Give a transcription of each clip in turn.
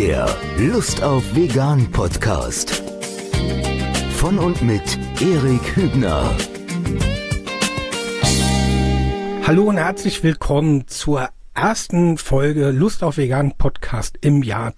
Der Lust auf Vegan Podcast. Von und mit Erik Hübner. Hallo und herzlich willkommen zur ersten Folge Lust auf Vegan Podcast im Jahr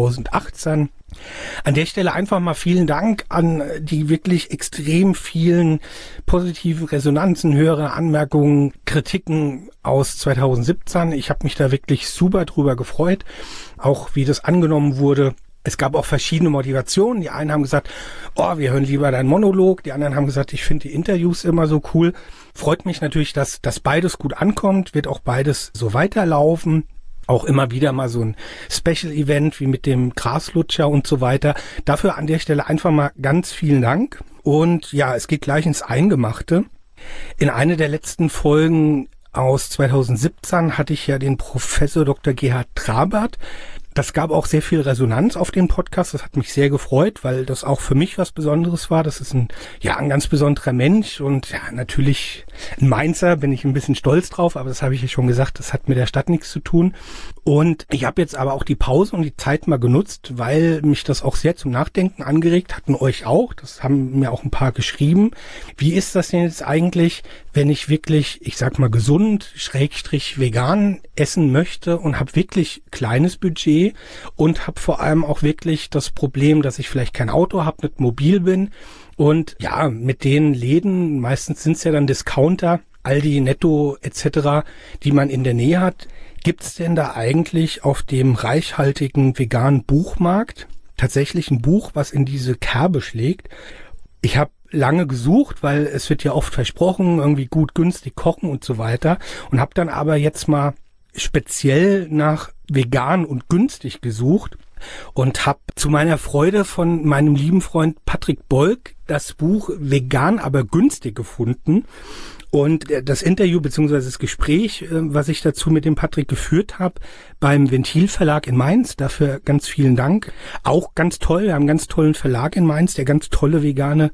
2018. An der Stelle einfach mal vielen Dank an die wirklich extrem vielen positiven Resonanzen, höhere Anmerkungen, Kritiken aus 2017. Ich habe mich da wirklich super drüber gefreut, auch wie das angenommen wurde. Es gab auch verschiedene Motivationen. Die einen haben gesagt, oh, wir hören lieber deinen Monolog. Die anderen haben gesagt, ich finde die Interviews immer so cool. Freut mich natürlich, dass beides gut ankommt, wird auch beides so weiterlaufen. Auch immer wieder mal so ein Special-Event wie mit dem Graslutscher und so weiter. Dafür an der Stelle einfach mal ganz vielen Dank. Und ja, es geht gleich ins Eingemachte. In einer der letzten Folgen aus 2017 hatte ich ja den Professor Dr. Gerhard Trabert. Das gab auch sehr viel Resonanz auf den Podcast. Das hat mich sehr gefreut, weil das auch für mich was Besonderes war. Das ist ein ganz besonderer Mensch und ja, natürlich ein Mainzer, bin ich ein bisschen stolz drauf, aber das habe ich ja schon gesagt, das hat mit der Stadt nichts zu tun. Und ich habe jetzt aber auch die Pause und die Zeit mal genutzt, weil mich das auch sehr zum Nachdenken angeregt hat und euch auch. Das haben mir auch ein paar geschrieben. Wie ist das denn jetzt eigentlich, wenn ich wirklich, ich sag mal gesund, / vegan essen möchte und habe wirklich kleines Budget und habe vor allem auch wirklich das Problem, dass ich vielleicht kein Auto habe, nicht mobil bin und ja, mit den Läden, meistens sind es ja dann Discounter, Aldi, Netto etc., die man in der Nähe hat. Gibt es denn da eigentlich auf dem reichhaltigen veganen Buchmarkt tatsächlich ein Buch, was in diese Kerbe schlägt? Ich habe lange gesucht, weil es wird ja oft versprochen, irgendwie gut, günstig kochen und so weiter und habe dann aber jetzt mal speziell nach vegan und günstig gesucht und habe zu meiner Freude von meinem lieben Freund Patrick Bolk das Buch Vegan, aber günstig gefunden. Und das Interview bzw. das Gespräch, was ich dazu mit dem Patrick geführt habe, beim Ventil Verlag in Mainz, dafür ganz vielen Dank. Auch ganz toll, wir haben einen ganz tollen Verlag in Mainz, der ganz tolle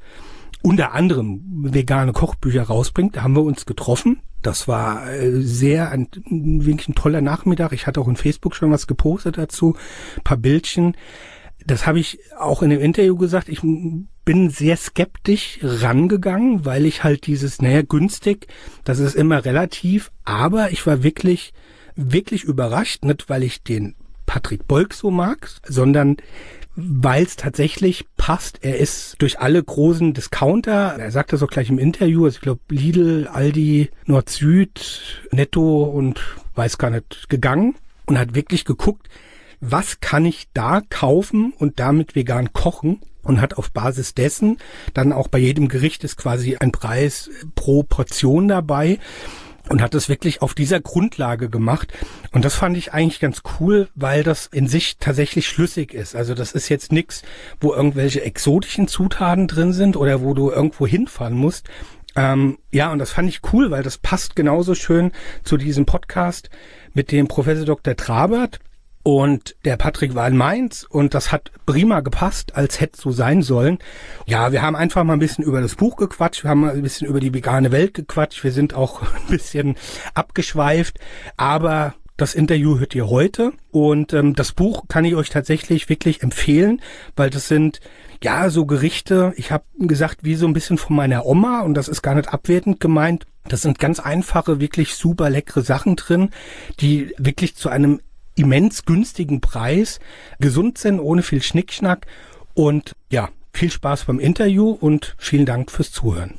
unter anderem vegane Kochbücher rausbringt. Da haben wir uns getroffen. Das war wirklich ein toller Nachmittag. Ich hatte auch in Facebook schon was gepostet dazu, ein paar Bildchen. Das habe ich auch in dem Interview gesagt. Ich bin sehr skeptisch rangegangen, weil ich halt günstig, das ist immer relativ. Aber ich war wirklich, wirklich überrascht, nicht weil ich den Patrick Bolk so mag, sondern weil es tatsächlich passt. Er ist durch alle großen Discounter, er sagt das auch gleich im Interview, also ich glaube Lidl, Aldi, Nord-Süd, Netto und weiß gar nicht, gegangen und hat wirklich geguckt, was kann ich da kaufen und damit vegan kochen und hat auf Basis dessen dann auch bei jedem Gericht ist quasi ein Preis pro Portion dabei. Und hat es wirklich auf dieser Grundlage gemacht. Und das fand ich eigentlich ganz cool, weil das in sich tatsächlich schlüssig ist. Also das ist jetzt nichts, wo irgendwelche exotischen Zutaten drin sind oder wo du irgendwo hinfahren musst. Und das fand ich cool, weil das passt genauso schön zu diesem Podcast mit dem Professor Dr. Trabert. Und der Patrick war in Mainz und das hat prima gepasst, als hätte so sein sollen. Ja, wir haben einfach mal ein bisschen über das Buch gequatscht, wir haben mal ein bisschen über die vegane Welt gequatscht, wir sind auch ein bisschen abgeschweift, aber das Interview hört ihr heute und das Buch kann ich euch tatsächlich wirklich empfehlen, weil das sind so Gerichte, ich habe gesagt, wie so ein bisschen von meiner Oma und das ist gar nicht abwertend gemeint. Das sind ganz einfache, wirklich super leckere Sachen drin, die wirklich zu einem immens günstigen Preis, gesund sind, ohne viel Schnickschnack und viel Spaß beim Interview und vielen Dank fürs Zuhören.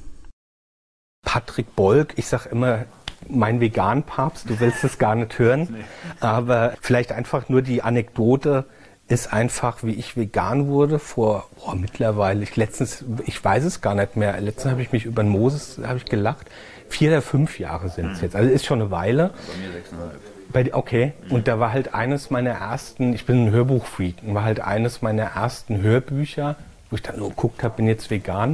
Patrick Bolk, ich sag immer, mein Vegan-Papst, du willst es gar nicht hören, aber vielleicht einfach nur die Anekdote ist einfach, wie ich vegan wurde mittlerweile, ich weiß es gar nicht mehr, letztens habe ich mich über den Moses gelacht, 4 oder 5 Jahre sind es jetzt, also ist schon eine Weile. Bei mir 6,5. Okay, und da war halt eines meiner ersten, ich bin ein Hörbuchfreak, war halt eines meiner ersten Hörbücher, wo ich dann nur geguckt habe, bin jetzt vegan.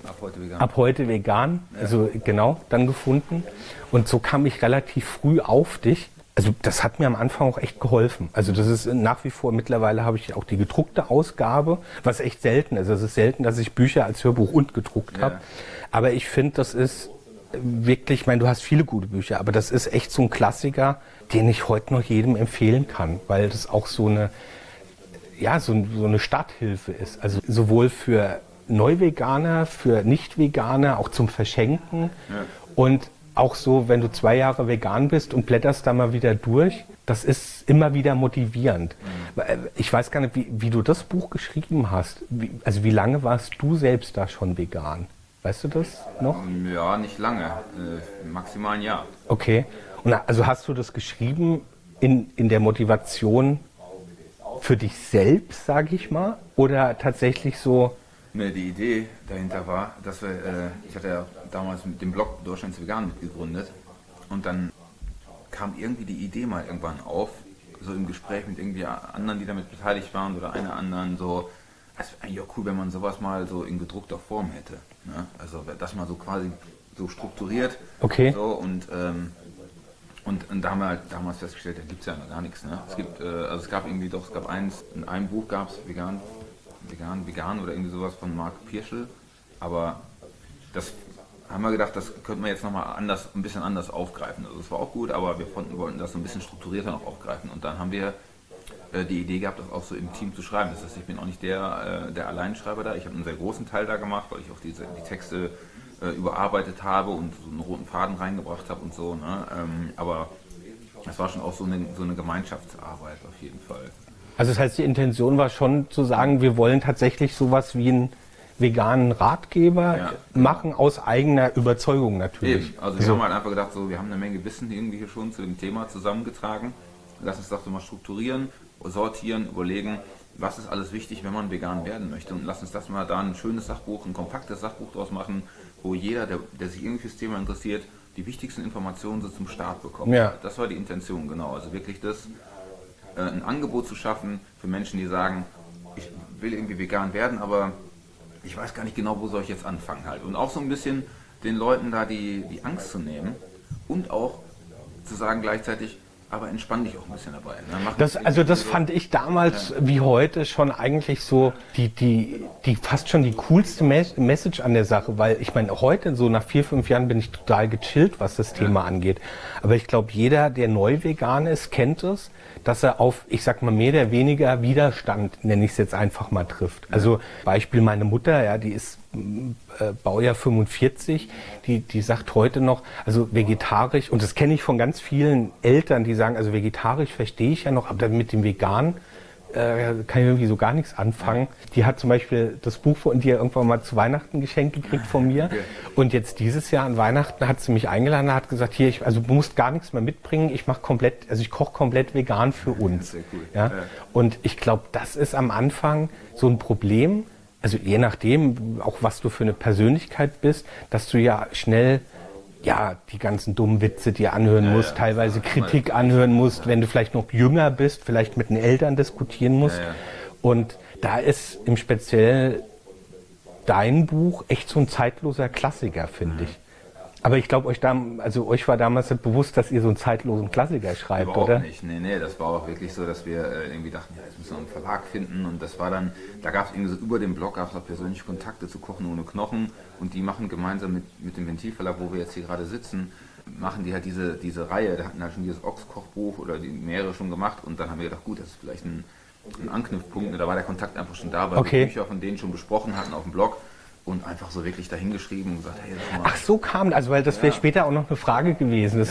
Ab heute vegan, also genau, dann gefunden. Und so kam ich relativ früh auf dich. Also das hat mir am Anfang auch echt geholfen. Also das ist nach wie vor, mittlerweile habe ich auch die gedruckte Ausgabe, was echt selten ist. Also es ist selten, dass ich Bücher als Hörbuch und gedruckt habe. Aber ich finde, das ist wirklich, ich meine, du hast viele gute Bücher, aber das ist echt so ein Klassiker, den ich heute noch jedem empfehlen kann, weil das auch so eine, so eine Starthilfe ist. Also sowohl für Neuveganer, für Nicht-Veganer, auch zum Verschenken. Ja. Und auch so, wenn du 2 Jahre vegan bist und blätterst da mal wieder durch, das ist immer wieder motivierend. Ich weiß gar nicht, wie du das Buch geschrieben hast. Wie lange warst du selbst da schon vegan? Weißt du das noch? Ja, nicht lange. Maximal ein Jahr. Okay. Und also hast du das geschrieben in der Motivation für dich selbst, sage ich mal? Oder tatsächlich so... Ne, die Idee dahinter war, dass ich hatte ja damals mit dem Blog Deutschlands Vegan mitgegründet und dann kam irgendwie die Idee mal irgendwann auf, so im Gespräch mit irgendwie anderen, die damit beteiligt waren oder einer anderen, so, es wäre eigentlich auch cool, wenn man sowas mal so in gedruckter Form hätte. Ne? Also das mal so quasi so strukturiert. Okay. So, und da haben wir halt damals festgestellt, da gibt es ja noch gar nichts. Ne? Es gab eins, in einem Buch gab es vegan oder irgendwie sowas von Marc Pirschl, aber das haben wir gedacht, das könnte man jetzt nochmal ein bisschen anders aufgreifen. Also das war auch gut, aber wir wollten das so ein bisschen strukturierter noch aufgreifen und dann haben wir die Idee gehabt, das auch so im Team zu schreiben. Das heißt, ich bin auch nicht der Alleinschreiber da, ich habe einen sehr großen Teil da gemacht, weil ich auch die Texte überarbeitet habe und so einen roten Faden reingebracht habe und so, ne? Aber es war schon auch so eine Gemeinschaftsarbeit auf jeden Fall. Also das heißt, die Intention war schon zu sagen, wir wollen tatsächlich sowas wie einen veganen Ratgeber machen, aus eigener Überzeugung natürlich. Eben. Also wir haben halt einfach gedacht, so, wir haben eine Menge Wissen irgendwie hier schon zu dem Thema zusammengetragen. Lass uns das doch mal strukturieren, sortieren, überlegen, was ist alles wichtig, wenn man vegan werden möchte. Und lass uns das mal da ein schönes Sachbuch, ein kompaktes Sachbuch draus machen, wo jeder, der sich irgendwie fürs Thema interessiert, die wichtigsten Informationen so zum Start bekommt. Ja. Das war die Intention, genau. Also wirklich ein Angebot zu schaffen für Menschen, die sagen, ich will irgendwie vegan werden, aber ich weiß gar nicht genau, wo soll ich jetzt anfangen halt. Und auch so ein bisschen den Leuten da die Angst zu nehmen und auch zu sagen gleichzeitig, aber entspann dich auch ein bisschen dabei. Ne? Das fand ich damals wie heute schon eigentlich so die fast schon die coolste Message an der Sache, weil ich meine, heute so nach 4, 5 Jahren bin ich total gechillt, was das Thema angeht. Aber ich glaube, jeder, der neu vegan ist, kennt es, dass er auf, ich sag mal, mehr oder weniger Widerstand, nenne ich es jetzt einfach mal, trifft. Also Beispiel meine Mutter, ja, die ist Baujahr 45, die sagt heute noch, also vegetarisch, und das kenne ich von ganz vielen Eltern, die sagen, also vegetarisch verstehe ich ja noch, aber mit dem Vegan kann ich irgendwie so gar nichts anfangen. Die hat zum Beispiel das Buch von dir irgendwann mal zu Weihnachten geschenkt gekriegt von mir. Okay. Und jetzt dieses Jahr an Weihnachten hat sie mich eingeladen, hat gesagt, hier, du musst gar nichts mehr mitbringen, ich koche komplett vegan für uns. Sehr cool. Ja? Und ich glaube, das ist am Anfang so ein Problem, also je nachdem, auch was du für eine Persönlichkeit bist, dass du ja schnell die ganzen dummen Witze dir anhören musst, teilweise Kritik anhören musst, wenn du vielleicht noch jünger bist, vielleicht mit den Eltern diskutieren musst. Und da ist im Speziellen dein Buch echt so ein zeitloser Klassiker, finde ich. Aber ich glaube, euch war damals nicht bewusst, dass ihr so einen zeitlosen Klassiker schreibt, oder? Überhaupt nicht. Nee, das war auch wirklich so, dass wir irgendwie dachten, jetzt müssen wir einen Verlag finden. Und das war dann, da gab es irgendwie so über den Blog gab es auch persönliche Kontakte zu Kochen ohne Knochen. Und die machen gemeinsam mit dem Ventilverlag, wo wir jetzt hier gerade sitzen, machen die halt diese Reihe. Da hatten halt schon dieses Ochs-Kochbuch oder die mehrere schon gemacht. Und dann haben wir gedacht, gut, das ist vielleicht ein Anknüpfpunkt. Da war der Kontakt einfach schon da, weil wir Bücher von denen schon besprochen hatten auf dem Blog. Und einfach so wirklich dahingeschrieben und gesagt, hey, das mal. Ach, so kam, weil das wäre später auch noch eine Frage gewesen.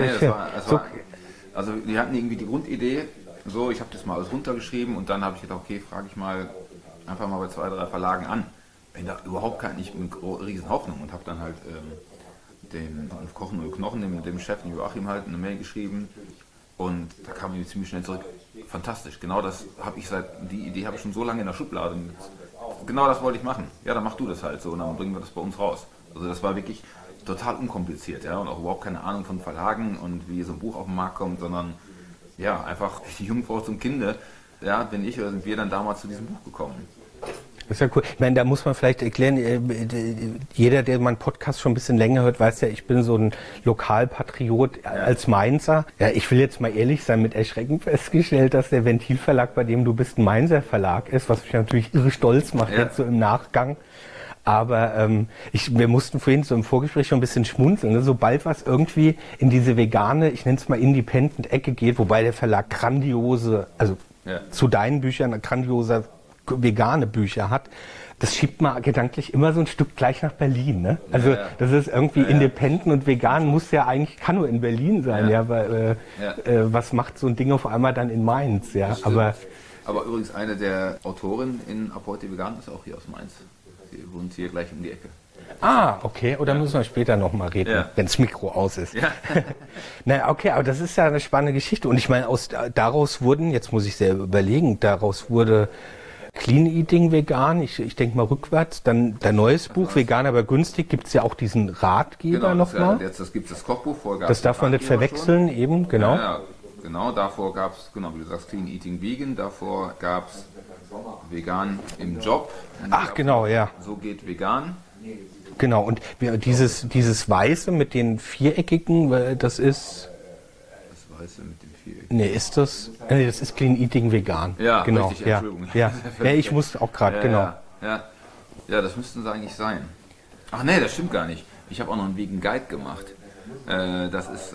Also wir hatten irgendwie die Grundidee, so, ich habe das mal alles runtergeschrieben und dann habe ich gedacht, okay, frage ich mal einfach mal bei 2, 3 Verlagen an. Bin da überhaupt nicht mit riesen Hoffnung und habe dann halt dem Kochen ohne Knochen, dem Chef Joachim halt eine Mail geschrieben und da kam ich ziemlich schnell zurück. Fantastisch, genau das habe ich die Idee habe ich schon so lange in der Schublade. Genau das wollte ich machen. Ja, dann mach du das halt so und dann bringen wir das bei uns raus. Also das war wirklich total unkompliziert, ja, und auch überhaupt keine Ahnung von Verlagen und wie so ein Buch auf den Markt kommt, sondern ja, einfach die Jungfrau zum Kinde, ja, sind wir dann damals zu diesem Buch gekommen. Das ist ja cool. Ich meine, da muss man vielleicht erklären, jeder, der meinen Podcast schon ein bisschen länger hört, weiß ja, ich bin so ein Lokalpatriot als Mainzer. Ja, ich will jetzt mal ehrlich sein, mit Erschrecken festgestellt, dass der Ventilverlag, bei dem du bist, ein Mainzer Verlag ist, was mich natürlich irre stolz macht jetzt so im Nachgang. Aber wir mussten vorhin so im Vorgespräch schon ein bisschen schmunzeln. Ne? Sobald was irgendwie in diese vegane, ich nenne es mal Independent-Ecke geht, wobei der Verlag grandiose, also zu deinen Büchern grandiose vegane Bücher hat, das schiebt man gedanklich immer so ein Stück gleich nach Berlin, ne? Also das ist irgendwie independent und vegan muss ja eigentlich, kann nur in Berlin sein, weil was macht so ein Ding auf einmal dann in Mainz, ja? Aber übrigens eine der Autorinnen in Ab heute vegan ist auch hier aus Mainz. Sie wohnt hier gleich um die Ecke. Ah, okay. Oder müssen wir später nochmal reden, wenn das Mikro aus ist. Ja. Na, okay, aber das ist ja eine spannende Geschichte. Und ich meine, daraus wurden, jetzt muss ich selber überlegen, daraus wurde Clean Eating vegan, ich denke mal rückwärts, dann dein neues Buch, Vegan aber günstig, gibt es ja auch diesen Ratgeber nochmal. Jetzt gibt es das Kochbuch, vorher das darf man nicht verwechseln, schon. Eben, genau. Ja, genau, davor gab es, genau wie du sagst, Clean Eating Vegan, davor gab es Vegan im Job. Ach, genau, ja. So geht vegan. Genau, und dieses Weiße mit den viereckigen, das ist... Das Weiße mit den viereckigen? Nee, ist das... Nee, das ist Clean Eating vegan. Ja, genau. Richtig, Entschuldigung. Ja, ich muss auch gerade, genau. Ja, das müssten sie eigentlich sein. Ach nee, das stimmt gar nicht. Ich habe auch noch einen Vegan Guide gemacht. Das ist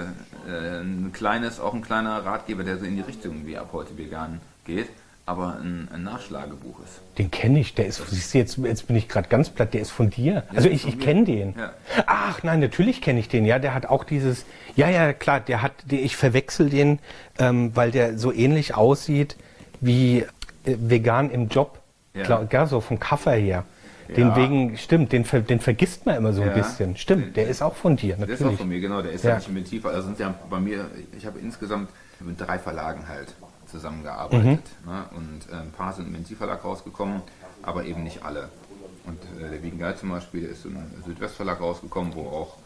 ein kleiner Ratgeber, der so in die Richtung wie Ab heute vegan geht, aber ein Nachschlagebuch ist. Den kenne ich, der ist, siehst du, jetzt bin ich gerade ganz platt, der ist von dir. Also ich kenne den. Ja. Ach nein, natürlich kenne ich den, ja, der hat auch dieses, ja klar, ich verwechsel den, weil der so ähnlich aussieht wie vegan im Job, klar, so vom Cover her. Stimmt, den vergisst man immer so ein bisschen. Stimmt, der ist auch von dir, natürlich. Der ist auch von mir, genau, der ist ja nicht Inventivverlag. Also sind ja bei mir, ich habe insgesamt mit 3 Verlagen halt zusammengearbeitet. Ne? Und ein paar sind im Inventivverlag rausgekommen, aber eben nicht alle. Und der Vegan Guide zum Beispiel, der ist im Südwestverlag rausgekommen, wo auch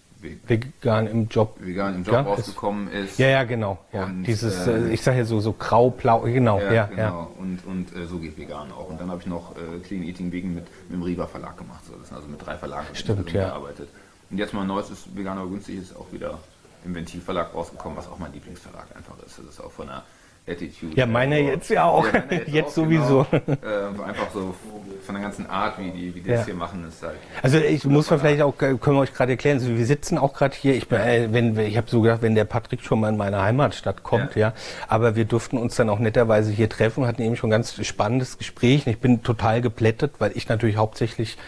Vegan im Job rausgekommen ist. Ja, genau. Ja. Und, dieses, ich sage ja so grau-blau, genau. Genau. Und so geht vegan auch. Und dann habe ich noch Clean Eating Vegan mit dem Riva Verlag gemacht. So, das sind also mit 3 Verlagen gearbeitet. Und jetzt mein neues ist Vegan aber günstig, ist auch wieder im Ventil-Verlag rausgekommen, was auch mein Lieblingsverlag einfach ist. Das ist auch von der Attitude. Ja, meine jetzt ja auch. Jetzt sowieso. Genau. Einfach so von der ganzen Art, wie die das hier machen, ist halt. Also können wir euch gerade erklären, also wir sitzen auch gerade hier, ich habe so gedacht, wenn der Patrick schon mal in meine Heimatstadt kommt, aber wir durften uns dann auch netterweise hier treffen, hatten eben schon ein ganz spannendes Gespräch und ich bin total geplättet, weil ich natürlich hauptsächlich,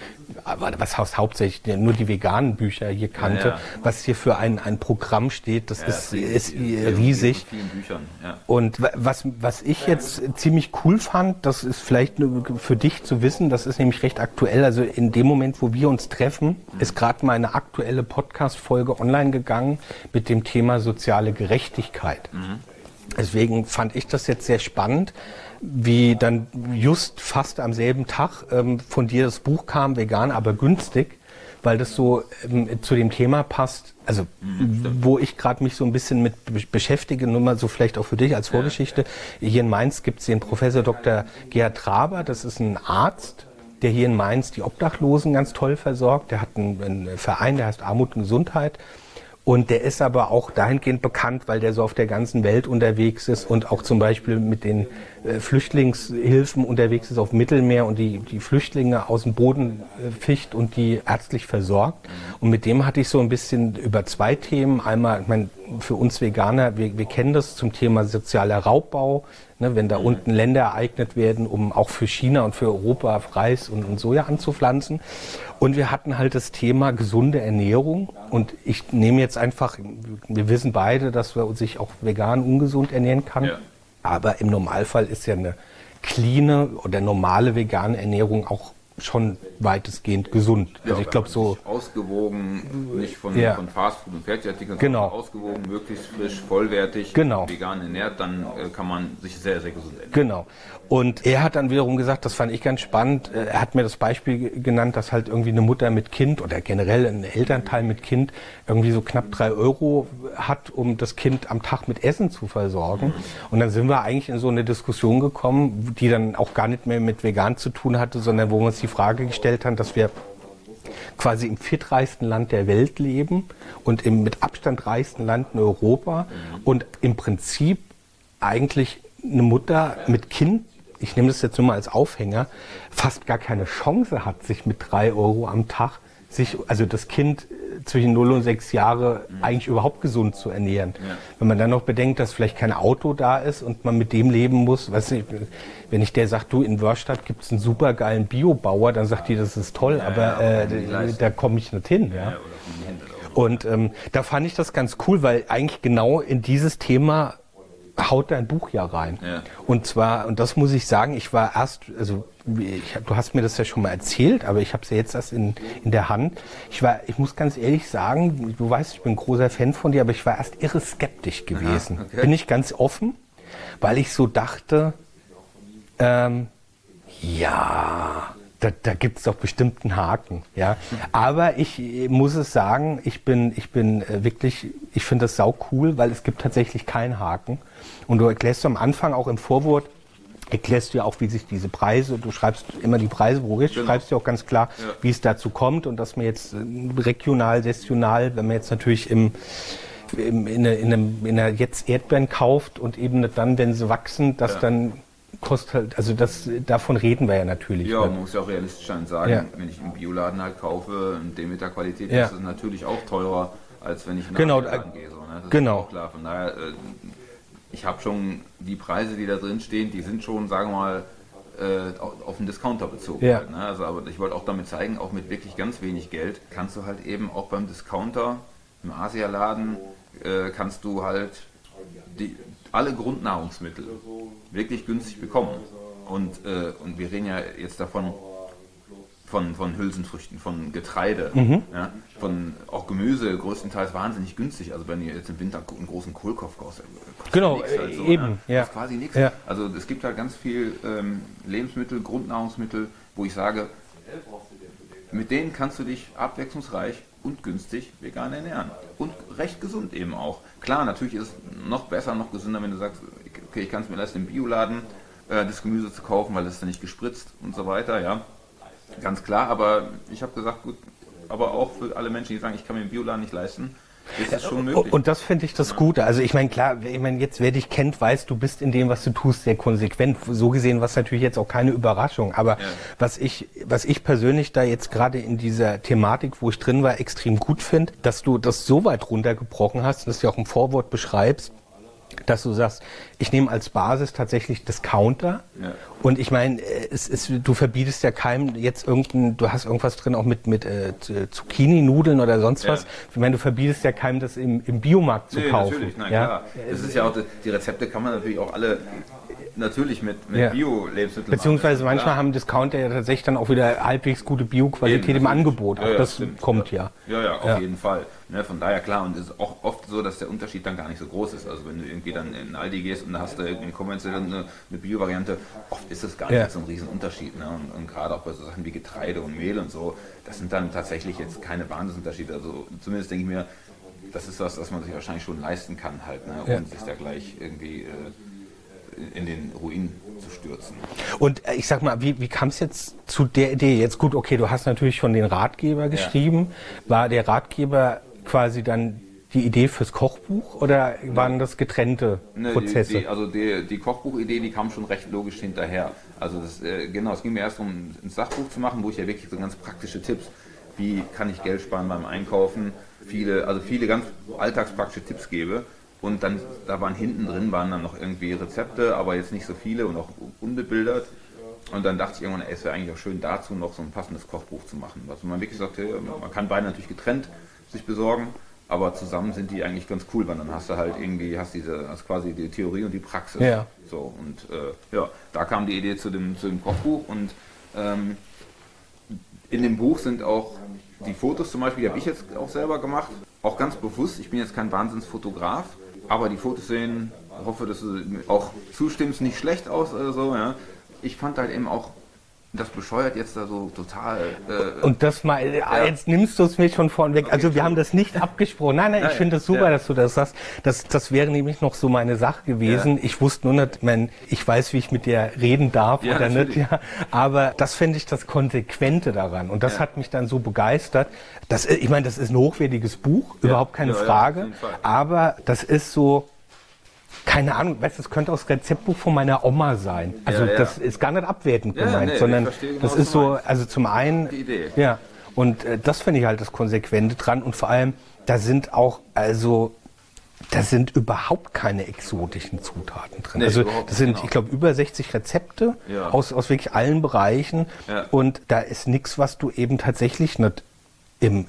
was heißt hauptsächlich, nur die veganen Bücher hier kannte, was hier für ein Programm steht, das ist riesig. Vielen Büchern, Und was ich jetzt ziemlich cool fand, das ist vielleicht nur für dich zu wissen, das ist nämlich recht aktuell, also in dem Moment, wo wir uns treffen, ist gerade mal eine aktuelle Podcast-Folge online gegangen mit dem Thema soziale Gerechtigkeit. Deswegen fand ich das jetzt sehr spannend, wie dann just fast am selben Tag von dir das Buch kam, Vegan, aber günstig, weil das so zu dem Thema passt, also wo ich gerade mich so ein bisschen mit beschäftige, nur mal so vielleicht auch für dich als Vorgeschichte. Hier in Mainz gibt es den Professor Dr. Gerhard Traber, das ist ein Arzt, der hier in Mainz die Obdachlosen ganz toll versorgt. Der hat einen Verein, der heißt Armut und Gesundheit. Und der ist aber auch dahingehend bekannt, weil der so auf der ganzen Welt unterwegs ist und auch zum Beispiel mit den Flüchtlingshilfen unterwegs ist auf dem Mittelmeer und die Flüchtlinge aus dem Boden fischt und die ärztlich versorgt. Und mit dem hatte ich so ein bisschen über 2 Themen. Einmal, ich meine, für uns Veganer, wir kennen das zum Thema sozialer Raubbau, ne, wenn da unten Länder ereignet werden, um auch für China und für Europa Reis und Soja anzupflanzen. Und wir hatten halt das Thema gesunde Ernährung. Und ich nehme jetzt einfach, wir wissen beide, dass man sich auch vegan ungesund ernähren kann. Ja. Aber im Normalfall ist ja eine cleane oder normale vegane Ernährung auch schon weitestgehend gesund. Ja, also ich glaube so ausgewogen, nicht von Fastfood und Fertigartikeln, genau, sondern ausgewogen, möglichst frisch, vollwertig, genau, vegan ernährt, dann kann man sich sehr, sehr gesund ernähren. Genau. Und er hat dann wiederum gesagt, das fand ich ganz spannend, er hat mir das Beispiel genannt, dass halt irgendwie eine Mutter mit Kind oder generell ein Elternteil mit Kind irgendwie so knapp 3 Euro hat, um das Kind am Tag mit Essen zu versorgen. Und dann sind wir eigentlich in so eine Diskussion gekommen, die dann auch gar nicht mehr mit vegan zu tun hatte, sondern wo wir uns die Frage gestellt haben, dass wir quasi im viertreichsten Land der Welt leben und im mit Abstand reichsten Land in Europa und im Prinzip eigentlich eine Mutter mit Kind, ich nehme das jetzt nur mal als Aufhänger, fast gar keine Chance hat, sich mit 3 Euro am Tag also das Kind zwischen 0 und 6 Jahre eigentlich überhaupt gesund zu ernähren. Ja. Wenn man dann noch bedenkt, dass vielleicht kein Auto da ist und man mit dem leben muss, weißt du, wenn ich der sagt, du, in Wörstadt gibt es einen supergeilen Biobauer, dann sagt die, das ist toll, aber da komme ich nicht hin. Ja. Und da fand ich das ganz cool, weil eigentlich genau in dieses Thema haut dein Buch ja rein. Ja. Und das muss ich sagen, ich war erst, also du hast mir das ja schon mal erzählt, aber ich habe es ja jetzt erst in der Hand. Ich muss ganz ehrlich sagen, du weißt, ich bin ein großer Fan von dir, aber ich war erst irre skeptisch gewesen. Aha, okay. Bin ich ganz offen, weil ich so dachte, da gibt es doch bestimmt einen Haken, ja. Aber ich muss es sagen, ich bin wirklich, ich finde das sau cool, weil es gibt tatsächlich keinen Haken. Und du erklärst am Anfang auch im Vorwort, erklärst du ja auch, wie sich diese Preise, du schreibst immer die Preise, schreibst ja auch ganz klar, wie es dazu kommt und dass man jetzt regional, saisonal, wenn man jetzt natürlich in einer jetzt Erdbeeren kauft und eben dann, wenn sie wachsen, das dann kostet halt, also davon reden wir ja natürlich. Ja, man muss ja auch realistisch sein sagen, wenn ich im Bioladen halt kaufe, in Demeter-Qualität, ist es natürlich auch teurer, als wenn ich in den Laden gehe. So, ne? Das ist auch klar. Von daher, ich habe schon die Preise, die da drin stehen, die sind schon, sagen wir mal, auf den Discounter bezogen. Ja. Halt, ne? Also, aber ich wollte auch damit zeigen, auch mit wirklich ganz wenig Geld kannst du halt eben auch beim Discounter, im Asialaden, kannst du halt alle Grundnahrungsmittel wirklich günstig bekommen. Und wir reden ja jetzt davon, von Hülsenfrüchten, von Getreide, von auch Gemüse, größtenteils wahnsinnig günstig. Also wenn ihr jetzt im Winter einen großen Kohlkopf kostet halt so, eben, kostet quasi nichts. Ja. Also es gibt halt ganz viel Lebensmittel, Grundnahrungsmittel, wo ich sage, mit denen kannst du dich abwechslungsreich und günstig vegan ernähren. Und recht gesund eben auch. Klar, natürlich ist es noch besser, noch gesünder, wenn du sagst, okay, ich kann es mir leisten, im Bioladen das Gemüse zu kaufen, weil es ist dann nicht gespritzt und so weiter, ja. Ganz klar, aber ich habe gesagt, gut, aber auch für alle Menschen, die sagen, ich kann mir im Bioladen nicht leisten, ist es schon möglich. Und das finde ich das Gute. Also ich meine, klar, jetzt wer dich kennt, weiß, du bist in dem, was du tust, sehr konsequent. So gesehen war es natürlich jetzt auch keine Überraschung. Aber was ich persönlich da jetzt gerade in dieser Thematik, wo ich drin war, extrem gut finde, dass du das so weit runtergebrochen hast, dass du auch im Vorwort beschreibst, dass du sagst, ich nehme als Basis tatsächlich Discounter. Ja. Und ich meine, du verbietest ja keinem jetzt du hast irgendwas drin auch mit Zucchini-Nudeln oder sonst was. Ich meine, du verbietest ja keinem, das im Biomarkt zu kaufen. Natürlich, na klar. Das ist ja auch, die Rezepte kann man natürlich auch alle natürlich mit Bio-Lebensmitteln beziehungsweise machen. Manchmal haben Discounter ja tatsächlich dann auch wieder halbwegs gute Bio-Qualität im Angebot. Auch das kommt ja. Ja, auf jeden Fall. Ne, von daher klar, und es ist auch oft so, dass der Unterschied dann gar nicht so groß ist. Also wenn du irgendwie dann in Aldi gehst und da hast du irgendwie konventionell eine Bio-Variante, oft ist es gar nicht so ein riesen Unterschied. Ne? Und gerade auch bei so Sachen wie Getreide und Mehl und so, das sind dann tatsächlich jetzt keine Wahnsinnsunterschiede. Also zumindest denke ich mir, das ist was man sich wahrscheinlich schon leisten kann halt, ne? Ohne sich da gleich irgendwie in den Ruin zu stürzen. Und ich sag mal, wie kam es jetzt zu der Idee? Jetzt gut, okay, du hast natürlich schon den Ratgeber geschrieben. War der Ratgeber quasi dann die Idee fürs Kochbuch oder waren das getrennte Prozesse? Die Kochbuchidee, die kam schon recht logisch hinterher. Also es ging mir erst um ein Sachbuch zu machen, wo ich ja wirklich so ganz praktische Tipps, wie kann ich Geld sparen beim Einkaufen, viele ganz alltagspraktische Tipps gebe. Und dann, da waren hinten drin dann noch irgendwie Rezepte, aber jetzt nicht so viele und auch unbebildert. Und dann dachte ich irgendwann, es wäre eigentlich auch schön dazu noch so ein passendes Kochbuch zu machen. Also man wirklich sagt, man kann beide natürlich getrennt sich besorgen, aber zusammen sind die eigentlich ganz cool, weil dann hast du halt irgendwie, hast quasi die Theorie und die Praxis. Ja. So, und da kam die Idee zu dem Kochbuch und in dem Buch sind auch die Fotos zum Beispiel, die habe ich jetzt auch selber gemacht, auch ganz bewusst, ich bin jetzt kein Wahnsinnsfotograf, aber die Fotos sehen, ich hoffe, dass du auch zustimmst, nicht schlecht aus oder so, ja. Ich fand halt eben auch, das bescheuert jetzt da so total. Und das mal, jetzt nimmst du es mir schon vorne weg. Okay, also wir haben das nicht abgesprochen. Nein, ich finde es super, dass du das sagst. Das wäre nämlich noch so meine Sache gewesen. Ja. Ich wusste nur nicht, ich weiß, wie ich mit dir reden darf oder natürlich nicht. Ja. Aber das finde ich das Konsequente daran. Und das hat mich dann so begeistert. Ich meine, das ist ein hochwertiges Buch, überhaupt keine Frage. Aber das ist so, keine Ahnung, das könnte auch das Rezeptbuch von meiner Oma sein. Also das ist gar nicht abwertend gemeint, sondern das ist so, also zum einen, die Idee. Und das finde ich halt das Konsequente dran. Und vor allem, da sind überhaupt keine exotischen Zutaten drin. Nee, also das sind, ich glaube, über 60 Rezepte aus wirklich allen Bereichen. Ja. Und da ist nichts, was du eben tatsächlich nicht im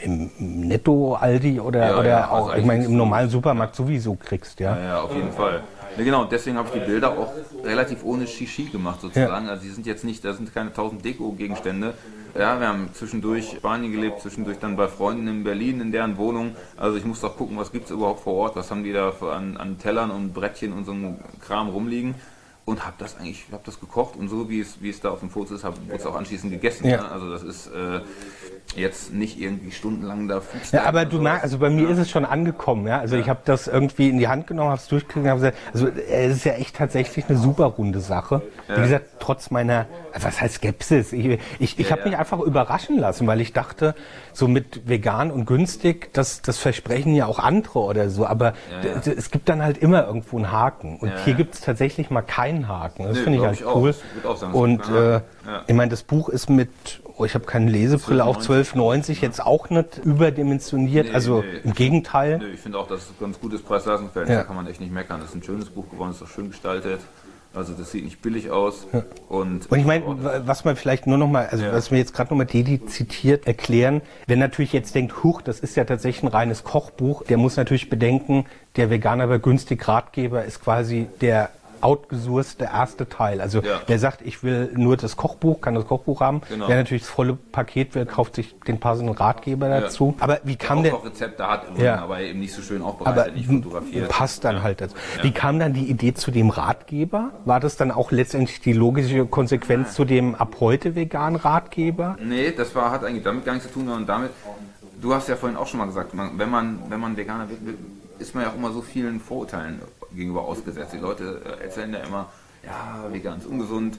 Netto, Aldi oder auch, also ich meine, im normalen Supermarkt sowieso kriegst. Ja, auf jeden Fall. Ja, genau, deswegen habe ich die Bilder auch relativ ohne Shishi gemacht sozusagen. Ja. Also die sind jetzt nicht, da sind keine 1000 Deko-Gegenstände. Ja, wir haben zwischendurch in Spanien gelebt, zwischendurch dann bei Freunden in Berlin in deren Wohnung. Also ich muss doch gucken, was gibt es überhaupt vor Ort, was haben die da an Tellern und Brettchen und so einem Kram rumliegen. Und habe das gekocht und so wie es da auf dem Foto ist, wurde es auch anschließend gegessen. Ja. Ne? Also das ist jetzt nicht irgendwie stundenlang da Fuß. Ja, aber du merkst, also bei mir ist es schon angekommen, ja. Also ich habe das irgendwie in die Hand genommen, habe es durchgekriegt, habe gesagt, also es ist ja echt tatsächlich eine super runde Sache. Ja. Wie gesagt, trotz meiner, was heißt Skepsis? Ich habe mich einfach überraschen lassen, weil ich dachte, so mit vegan und günstig, das versprechen ja auch andere oder so, aber es gibt dann halt immer irgendwo einen Haken. Und hier gibt es tatsächlich mal keinen Haken. Das finde ich halt cool. Und ich meine, das Buch ist mit, ich habe keine Lesebrille, auf 12,90 jetzt auch nicht überdimensioniert, im Gegenteil. Ich finde auch, das ist ein ganz gutes Preis-Leistungs-Verhältnis, da kann man echt nicht meckern. Das ist ein schönes Buch geworden, ist auch schön gestaltet. Also das sieht nicht billig aus. Ja. Und ich meine, was man vielleicht nur noch mal, was wir jetzt gerade noch mal dediziert erklären, wenn natürlich jetzt denkt, huch, das ist ja tatsächlich ein reines Kochbuch, der muss natürlich bedenken, der Veganer aber günstig Ratgeber ist quasi der outgesourcete erste Teil. Also wer sagt, ich will nur das Kochbuch, kann das Kochbuch haben. Genau. Wer natürlich das volle Paket will, kauft sich den passenden Ratgeber dazu. Aber wie kam der Rezepte hat, aber eben nicht so schön aufbereitet, nicht fotografiert. Passt dann halt dazu. Wie kam dann die Idee zu dem Ratgeber? War das dann auch letztendlich die logische Konsequenz zu dem ab heute veganen Ratgeber? Nee, das hat eigentlich damit gar nichts zu tun, sondern damit, du hast ja vorhin auch schon mal gesagt, wenn man Veganer wird, ist man ja auch immer so vielen Vorurteilen gegenüber ausgesetzt. Die Leute erzählen ja immer, ja, vegan ist ungesund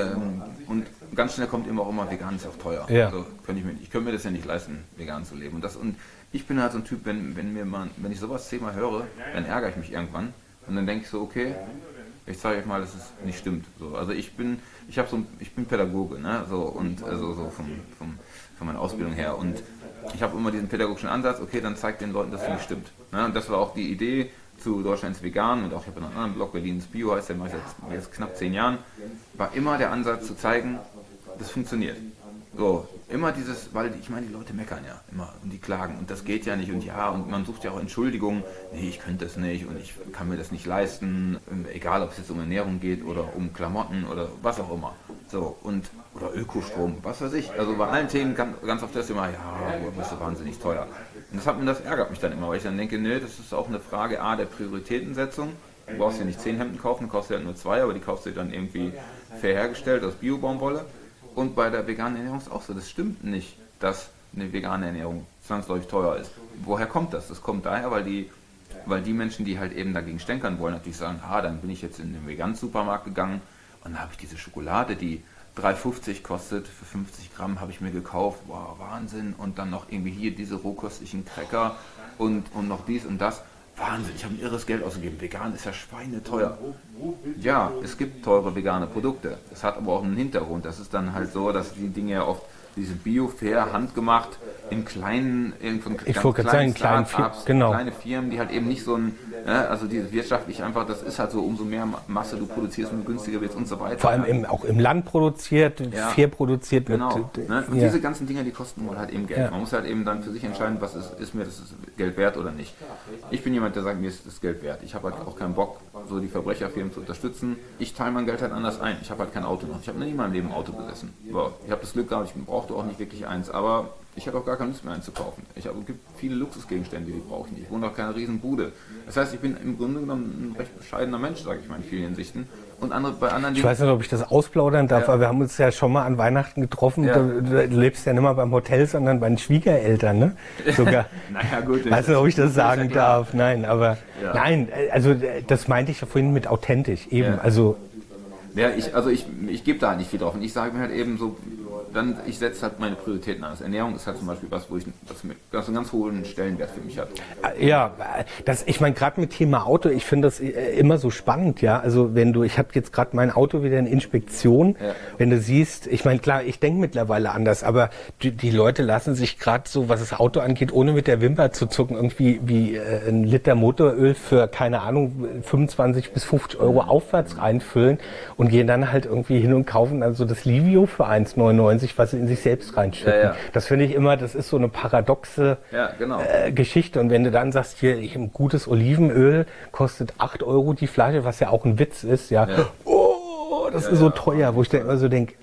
und ganz schnell kommt immer auch immer, vegan ist auch teuer. Ja. Also ich könnte mir das ja nicht leisten, vegan zu leben. Und ich bin halt so ein Typ, wenn ich sowas 10-mal höre, dann ärgere ich mich irgendwann und dann denke ich so, okay, ich zeige euch mal, dass es nicht stimmt. So, also ich bin Pädagoge, ne? So, und also so von meiner Ausbildung her, und ich habe immer diesen pädagogischen Ansatz, okay, dann zeigt den Leuten, dass es nicht stimmt. Ne? Und das war auch die Idee zu Deutschlands Vegan, und auch ich habe einen anderen Blog, Berlins Bio heißt, der mache ich jetzt knapp 10 Jahren, war immer der Ansatz zu zeigen, das funktioniert. So, immer dieses, weil ich meine, die Leute meckern ja immer und die klagen und das geht ja nicht und man sucht ja auch Entschuldigungen, nee, ich könnte das nicht und ich kann mir das nicht leisten, egal ob es jetzt um Ernährung geht oder um Klamotten oder was auch immer. So, oder Ökostrom, was weiß ich. Also bei allen Themen ganz oft das immer, das ist wahnsinnig teuer. Und das ärgert mich dann immer, weil ich dann denke, nee, das ist auch eine Frage der Prioritätensetzung. Du brauchst ja nicht 10 Hemden kaufen, du kaufst ja nur 2, aber die kaufst du dann irgendwie fair hergestellt aus Bio-Baumwolle. Und bei der veganen Ernährung ist auch so, das stimmt nicht, dass eine vegane Ernährung zwangsläufig teuer ist. Woher kommt das? Das kommt daher, weil die Menschen, die halt eben dagegen stänkern wollen, natürlich sagen, dann bin ich jetzt in den veganen Supermarkt gegangen und dann habe ich diese Schokolade, die 3,50 kostet, für 50 Gramm habe ich mir gekauft, wow, Wahnsinn, und dann noch irgendwie hier diese rohköstlichen Cracker und noch dies und das. Wahnsinn, ich habe ein irres Geld ausgegeben. Vegan ist ja schweineteuer. Ja, es gibt teure vegane Produkte. Das hat aber auch einen Hintergrund. Das ist dann halt so, dass die Dinge ja oft, diese Bio-Fair, handgemacht, in kleinen, kleinen Start-ups, kleine Firmen, die halt eben nicht so also dieses wirtschaftlich einfach, das ist halt so, umso mehr Masse du produzierst, umso günstiger wird es und so weiter. Vor allem auch im Land produziert, fair produziert. Genau. Und diese ganzen Dinger, die kosten halt eben Geld. Man muss halt eben dann für sich entscheiden, was ist mir das Geld wert oder nicht. Ich bin jemand, der sagt, mir ist das Geld wert. Ich habe halt auch keinen Bock, so die Verbrecherfirmen zu unterstützen. Ich teile mein Geld halt anders ein. Ich habe halt kein Auto noch. Ich habe nie in meinem Leben ein Auto besessen. Ich habe das Glück gehabt, ich brauchte auch nicht wirklich eins, aber ich habe auch gar keine Lust mehr einzukaufen. Es gibt viele Luxusgegenstände, die brauche ich nicht. Ich wohne auch keine riesen Bude. Das heißt, ich bin im Grunde genommen ein recht bescheidener Mensch, sage ich mal, in vielen Hinsichten. Und bei anderen Ich weiß nicht, ob ich das ausplaudern darf, aber wir haben uns ja schon mal an Weihnachten getroffen. Ja. Du lebst ja nicht mal beim Hotel, sondern bei den Schwiegereltern, ne? Sogar. Naja, gut. Ich weiß nicht, ob ich das sagen darf. Nein, aber nein, also das meinte ich ja vorhin mit authentisch eben. Ja. Ich gebe da nicht viel drauf. Und ich sage mir halt eben so, ich setze halt meine Prioritäten an. Ernährung ist halt zum Beispiel was einen ganz hohen Stellenwert für mich hat. Ja, ich meine, gerade mit Thema Auto, ich finde das immer so spannend, ja. Also ich habe jetzt gerade mein Auto wieder in Inspektion, wenn du siehst, ich meine, klar, ich denke mittlerweile anders, aber die Leute lassen sich gerade so, was das Auto angeht, ohne mit der Wimper zu zucken, irgendwie wie ein Liter Motoröl für, keine Ahnung, 25 bis 50 Euro aufwärts reinfüllen und gehen dann halt irgendwie hin und kaufen dann so das Livio für 1,99, was sie in sich selbst reinschütten. Ja. Das finde ich immer, das ist so eine paradoxe Geschichte. Und wenn du dann sagst, hier, ein gutes Olivenöl kostet 8 Euro die Flasche, was ja auch ein Witz ist, oh, das ist so teuer, wo ich dann immer so denke,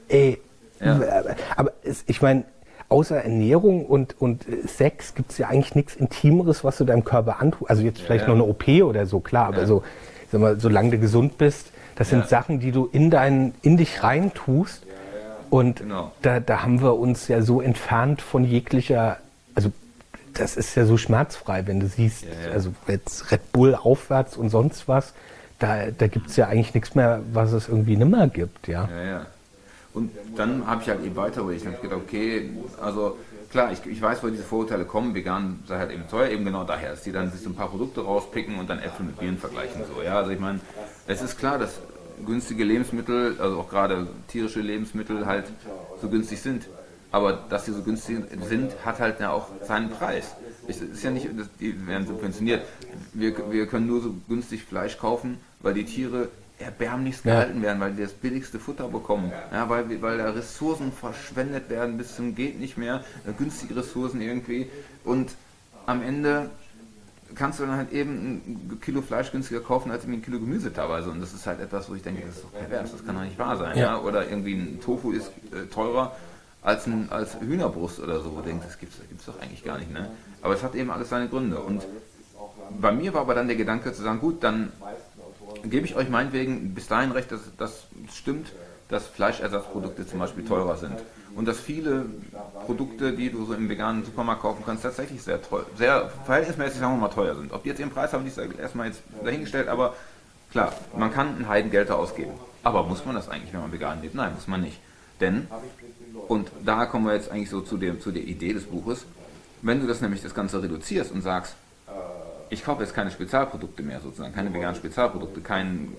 aber ich meine, außer Ernährung und Sex gibt es ja eigentlich nichts Intimeres, was du deinem Körper antust. Also jetzt vielleicht noch eine OP oder so, klar, aber so, sag mal, solange du gesund bist, das sind Sachen, die du in dich rein tust. Und da haben wir uns ja so entfernt von jeglicher, also das ist ja so schmerzfrei, wenn du siehst, also jetzt Red Bull aufwärts und sonst was, da gibt es ja eigentlich nichts mehr, was es irgendwie nimmer gibt, ja. Und dann habe ich halt eben weiter überlegt, ich habe gedacht, okay, also klar, ich weiß, wo diese Vorurteile kommen, vegan sei halt eben teuer, eben genau daher, dass die dann sich so ein paar Produkte rauspicken und dann Äpfel mit Birnen vergleichen, so, ja, also ich meine, es ist klar, dass günstige Lebensmittel, also auch gerade tierische Lebensmittel halt so günstig sind. Aber dass sie so günstig sind, hat halt ja auch seinen Preis. Es ist ja nicht, die werden subventioniert. Wir können nur so günstig Fleisch kaufen, weil die Tiere erbärmlichst gehalten werden, weil die das billigste Futter bekommen. Ja, weil da Ressourcen verschwendet werden bis zum geht nicht mehr, günstige Ressourcen irgendwie. Und am Ende kannst du dann halt eben ein Kilo Fleisch günstiger kaufen als ein Kilo Gemüse teilweise. Und das ist halt etwas, wo ich denke, das ist doch pervers, das kann doch nicht wahr sein. Ja? Oder irgendwie ein Tofu ist teurer als Hühnerbrust oder so, wo du denkst, das gibt's doch eigentlich gar nicht. Ne? Aber es hat eben alles seine Gründe. Und bei mir war aber dann der Gedanke zu sagen, gut, dann gebe ich euch meinetwegen bis dahin recht, dass das stimmt, dass Fleischersatzprodukte zum Beispiel teurer sind. Und dass viele Produkte, die du so im veganen Supermarkt kaufen kannst, tatsächlich sehr verhältnismäßig, sagen wir mal, teuer sind. Ob die jetzt ihren Preis haben, die ist erstmal jetzt dahingestellt, aber klar, man kann ein Heidengeld ausgeben. Aber muss man das eigentlich, wenn man vegan lebt? Nein, muss man nicht. Denn, und da kommen wir jetzt eigentlich so zu der Idee des Buches, wenn du das Ganze reduzierst und sagst, ich kaufe jetzt keine Spezialprodukte mehr sozusagen, keine veganen Spezialprodukte, keinen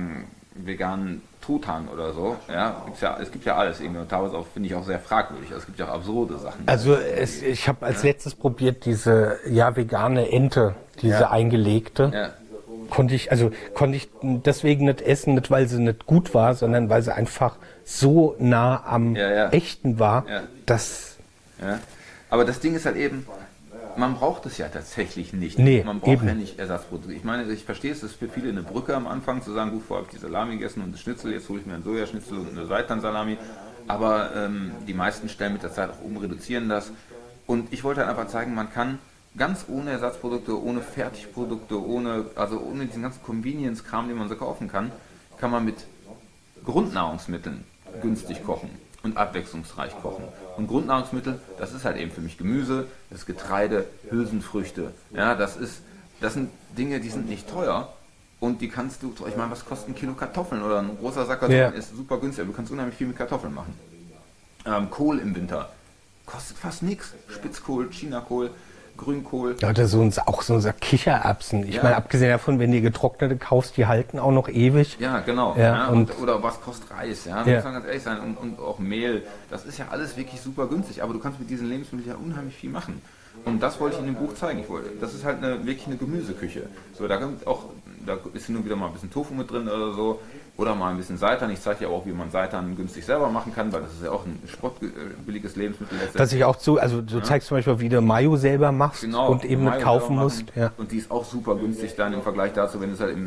veganen Truthahn oder so, ja, es gibt ja alles irgendwie und teilweise auch, finde ich, auch sehr fragwürdig, also es gibt ja auch absurde Sachen. Also ich habe als letztes probiert diese vegane Ente, diese eingelegte, konnte ich deswegen nicht essen, nicht weil sie nicht gut war, sondern weil sie einfach so nah am Echten war, dass... Ja. Aber das Ding ist halt eben, man braucht es ja tatsächlich nicht. Nee, man braucht ja nicht Ersatzprodukte. Ich meine, ich verstehe es, das ist für viele eine Brücke am Anfang, zu sagen, gut, vorher habe ich die Salami gegessen und das Schnitzel, jetzt hole ich mir einen Sojaschnitzel und eine Seitan-Salami. Aber die meisten stellen mit der Zeit auch um, reduzieren das. Und ich wollte halt einfach zeigen, man kann ganz ohne Ersatzprodukte, ohne Fertigprodukte, ohne diesen ganzen Convenience-Kram, den man so kaufen kann, kann man mit Grundnahrungsmitteln günstig kochen und abwechslungsreich kochen. Und Grundnahrungsmittel, das ist halt eben für mich Gemüse, das ist Getreide, Hülsenfrüchte. Ja, das sind Dinge, die sind nicht teuer und die kannst du, ich meine, was kostet ein Kilo Kartoffeln oder ein großer Sack Kartoffeln ist super günstig, du kannst unheimlich viel mit Kartoffeln machen. Kohl im Winter kostet fast nichts. Spitzkohl, Chinakohl, Grünkohl. Ja, oder auch so ein Sack Kichererbsen. Ich meine, abgesehen davon, wenn du getrocknete kaufst, die halten auch noch ewig. Ja, genau. Ja, oder was kostet Reis? Ja, muss man ganz ehrlich sein. Und auch Mehl. Das ist ja alles wirklich super günstig. Aber du kannst mit diesen Lebensmitteln ja unheimlich viel machen. Und das wollte ich in dem Buch zeigen. Das ist halt wirklich eine Gemüseküche. So, da ist nur wieder mal ein bisschen Tofu mit drin oder so. Oder mal ein bisschen Seitan. Ich zeige ja auch, wie man Seitan günstig selber machen kann, weil das ist ja auch ein spottbilliges Lebensmittel. Dass ich auch du zeigst zum Beispiel, wie du Mayo selber machst und eben nicht kaufen musst. Ja. Und die ist auch super günstig dann im Vergleich dazu, wenn du es halt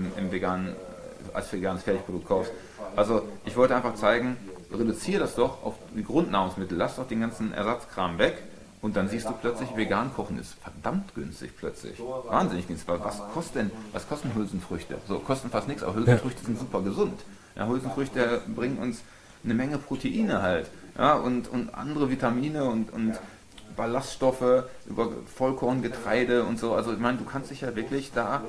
als veganes Fertigprodukt kaufst. Also ich wollte einfach zeigen, reduziere das doch auf die Grundnahrungsmittel, lass doch den ganzen Ersatzkram weg. Und dann siehst du plötzlich, vegan kochen ist verdammt günstig plötzlich. Wahnsinnig günstig. Was kosten Hülsenfrüchte? So, kosten fast nichts, aber Hülsenfrüchte sind super gesund. Ja, Hülsenfrüchte bringen uns eine Menge Proteine halt. Ja, und andere Vitamine und Ballaststoffe über Vollkorngetreide und so. Also ich meine, du kannst dich ja wirklich da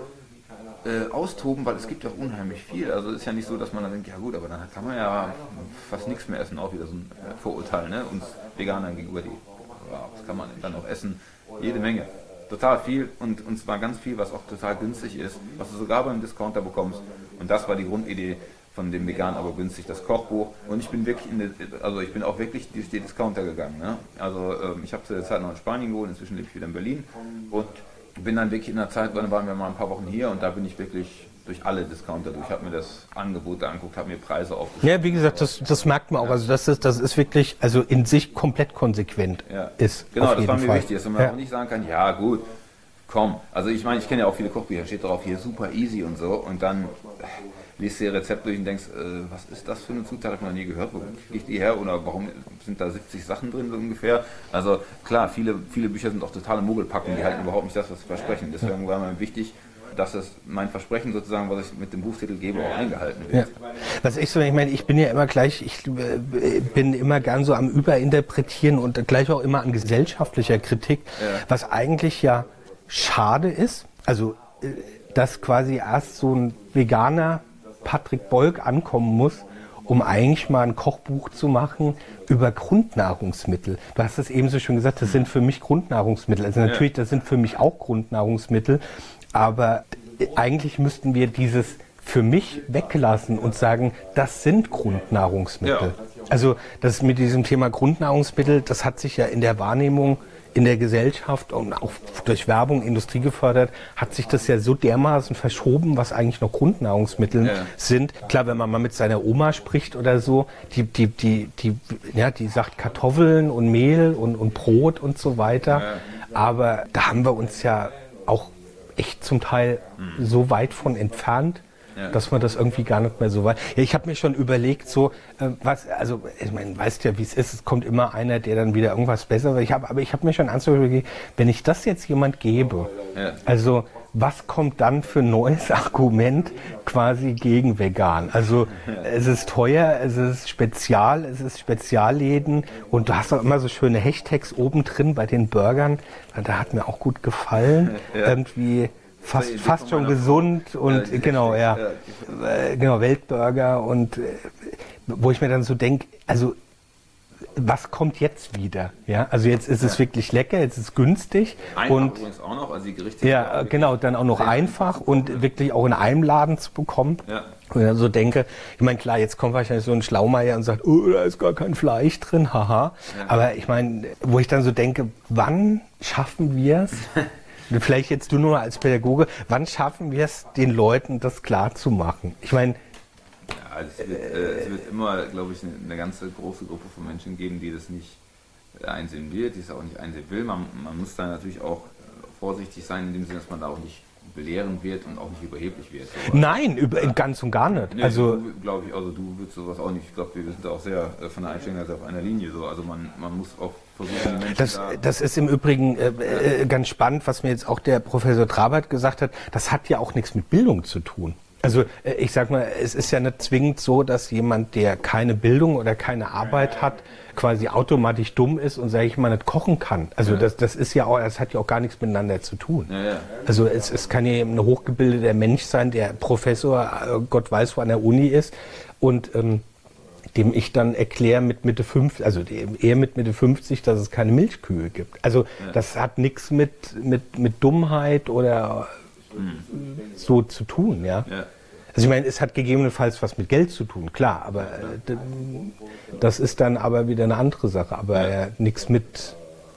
austoben, weil es gibt ja auch unheimlich viel. Also es ist ja nicht so, dass man dann denkt, ja gut, aber dann kann man ja fast nichts mehr essen, auch wieder so ein Vorurteil, ne? Uns Veganern gegenüber, das kann man dann auch essen, jede Menge. Total viel und zwar ganz viel, was auch total günstig ist, was du sogar beim Discounter bekommst. Und das war die Grundidee von dem Vegan, aber günstig, das Kochbuch. Und ich bin wirklich ich bin auch wirklich durch die Discounter gegangen. Ne? Also ich habe zu der Zeit noch in Spanien gewohnt, inzwischen lebe ich wieder in Berlin und bin dann wirklich in der Zeit, dann waren wir mal ein paar Wochen hier und da bin ich wirklich durch alle Discounter durch, habe mir das Angebot angeguckt, habe mir Preise aufgeschrieben. Ja, wie gesagt, das merkt man auch. Also das ist wirklich, also in sich komplett konsequent ist. Genau, das war mir wichtig, dass man auch nicht sagen kann, ja gut, komm. Also ich meine, ich kenne ja auch viele Kochbücher, steht drauf hier super easy und so und dann liest du ihr Rezept durch und denkst, was ist das für eine Zutat, habe ich noch nie gehört, wo kriege ich die her oder warum sind da 70 Sachen drin so ungefähr. Also klar, viele Bücher sind auch totale Mogelpackungen, die halten überhaupt nicht das, was sie versprechen. Deswegen war mir wichtig, dass es mein Versprechen sozusagen, was ich mit dem Buchtitel gebe, auch eingehalten wird. Ja. Was ich meine, ich bin ja immer gleich, ich bin immer gern so am Überinterpretieren und gleich auch immer an gesellschaftlicher Kritik, was eigentlich ja schade ist, also dass quasi erst so ein veganer Patrick Bolk ankommen muss, um eigentlich mal ein Kochbuch zu machen über Grundnahrungsmittel. Du hast es eben so schön gesagt, das sind für mich Grundnahrungsmittel. Also natürlich, das sind für mich auch Grundnahrungsmittel, aber eigentlich müssten wir dieses für mich weglassen und sagen, das sind Grundnahrungsmittel. Ja. Also das mit diesem Thema Grundnahrungsmittel, das hat sich ja in der Wahrnehmung in der Gesellschaft und auch durch Werbung, Industrie gefördert, hat sich das ja so dermaßen verschoben, was eigentlich noch Grundnahrungsmittel sind. Klar, wenn man mal mit seiner Oma spricht oder so, die sagt Kartoffeln und Mehl und Brot und so weiter. Aber da haben wir uns ja auch echt zum Teil so weit von entfernt, dass man das irgendwie gar nicht mehr so weit. Ja, ich habe mir schon überlegt, ich meine, weißt ja, wie es ist, es kommt immer einer, der dann wieder irgendwas besser will. Aber ich habe mir schon ernsthaft überlegt, wenn ich das jetzt jemand gebe, also was kommt dann für ein neues Argument quasi gegen vegan? Also es ist teuer, es ist Spezialläden und du hast auch immer so schöne Hashtags oben drin bei den Burgern. Da hat mir auch gut gefallen. Irgendwie fast schon gesund und genau, Weltburger und wo ich mir dann so denke, also was kommt jetzt wieder? Ja, also jetzt ist es wirklich lecker, jetzt ist es günstig einfach und übrigens auch noch, also die Gerichte genau, dann auch noch einfach und wirklich auch in einem Laden zu bekommen. Ja. Und dann so denke, ich meine, klar, jetzt kommt wahrscheinlich so ein Schlaumeier und sagt, oh, da ist gar kein Fleisch drin, haha. Ja. Aber ich meine, wo ich dann so denke, wann schaffen wir es? Vielleicht jetzt du nur als Pädagoge, wann schaffen wir es, den Leuten das klar zu machen? Ich meine, es wird immer, glaube ich, eine ganze große Gruppe von Menschen geben, die das nicht einsehen wird, die es auch nicht einsehen will. Man muss da natürlich auch vorsichtig sein, in dem Sinne, dass man da auch nicht belehren wird und auch nicht überheblich wird. So. Nein, ganz und gar nicht. Nee, also glaube ich, also du würdest sowas auch nicht. Ich glaube, wir sind da auch sehr von der Einstellung auf einer Linie so. Also man muss auch versuchen, die Menschen das ist im Übrigen ganz spannend, was mir jetzt auch der Professor Trabert gesagt hat. Das hat ja auch nichts mit Bildung zu tun. Also ich sag mal, es ist ja nicht zwingend so, dass jemand, der keine Bildung oder keine Arbeit hat, quasi automatisch dumm ist und, sage ich mal, nicht kochen kann. Also das ist ja auch, das hat ja auch gar nichts miteinander zu tun. Also es kann ja ein hochgebildeter Mensch sein, der Professor, Gott weiß wo an der Uni ist und dem ich dann erkläre mit Mitte 50, also eher mit Mitte 50, dass es keine Milchkühe gibt. Also das hat nichts mit Dummheit oder so zu tun, ja. Also ich meine, es hat gegebenenfalls was mit Geld zu tun, klar, aber das ist dann aber wieder eine andere Sache, aber nichts mit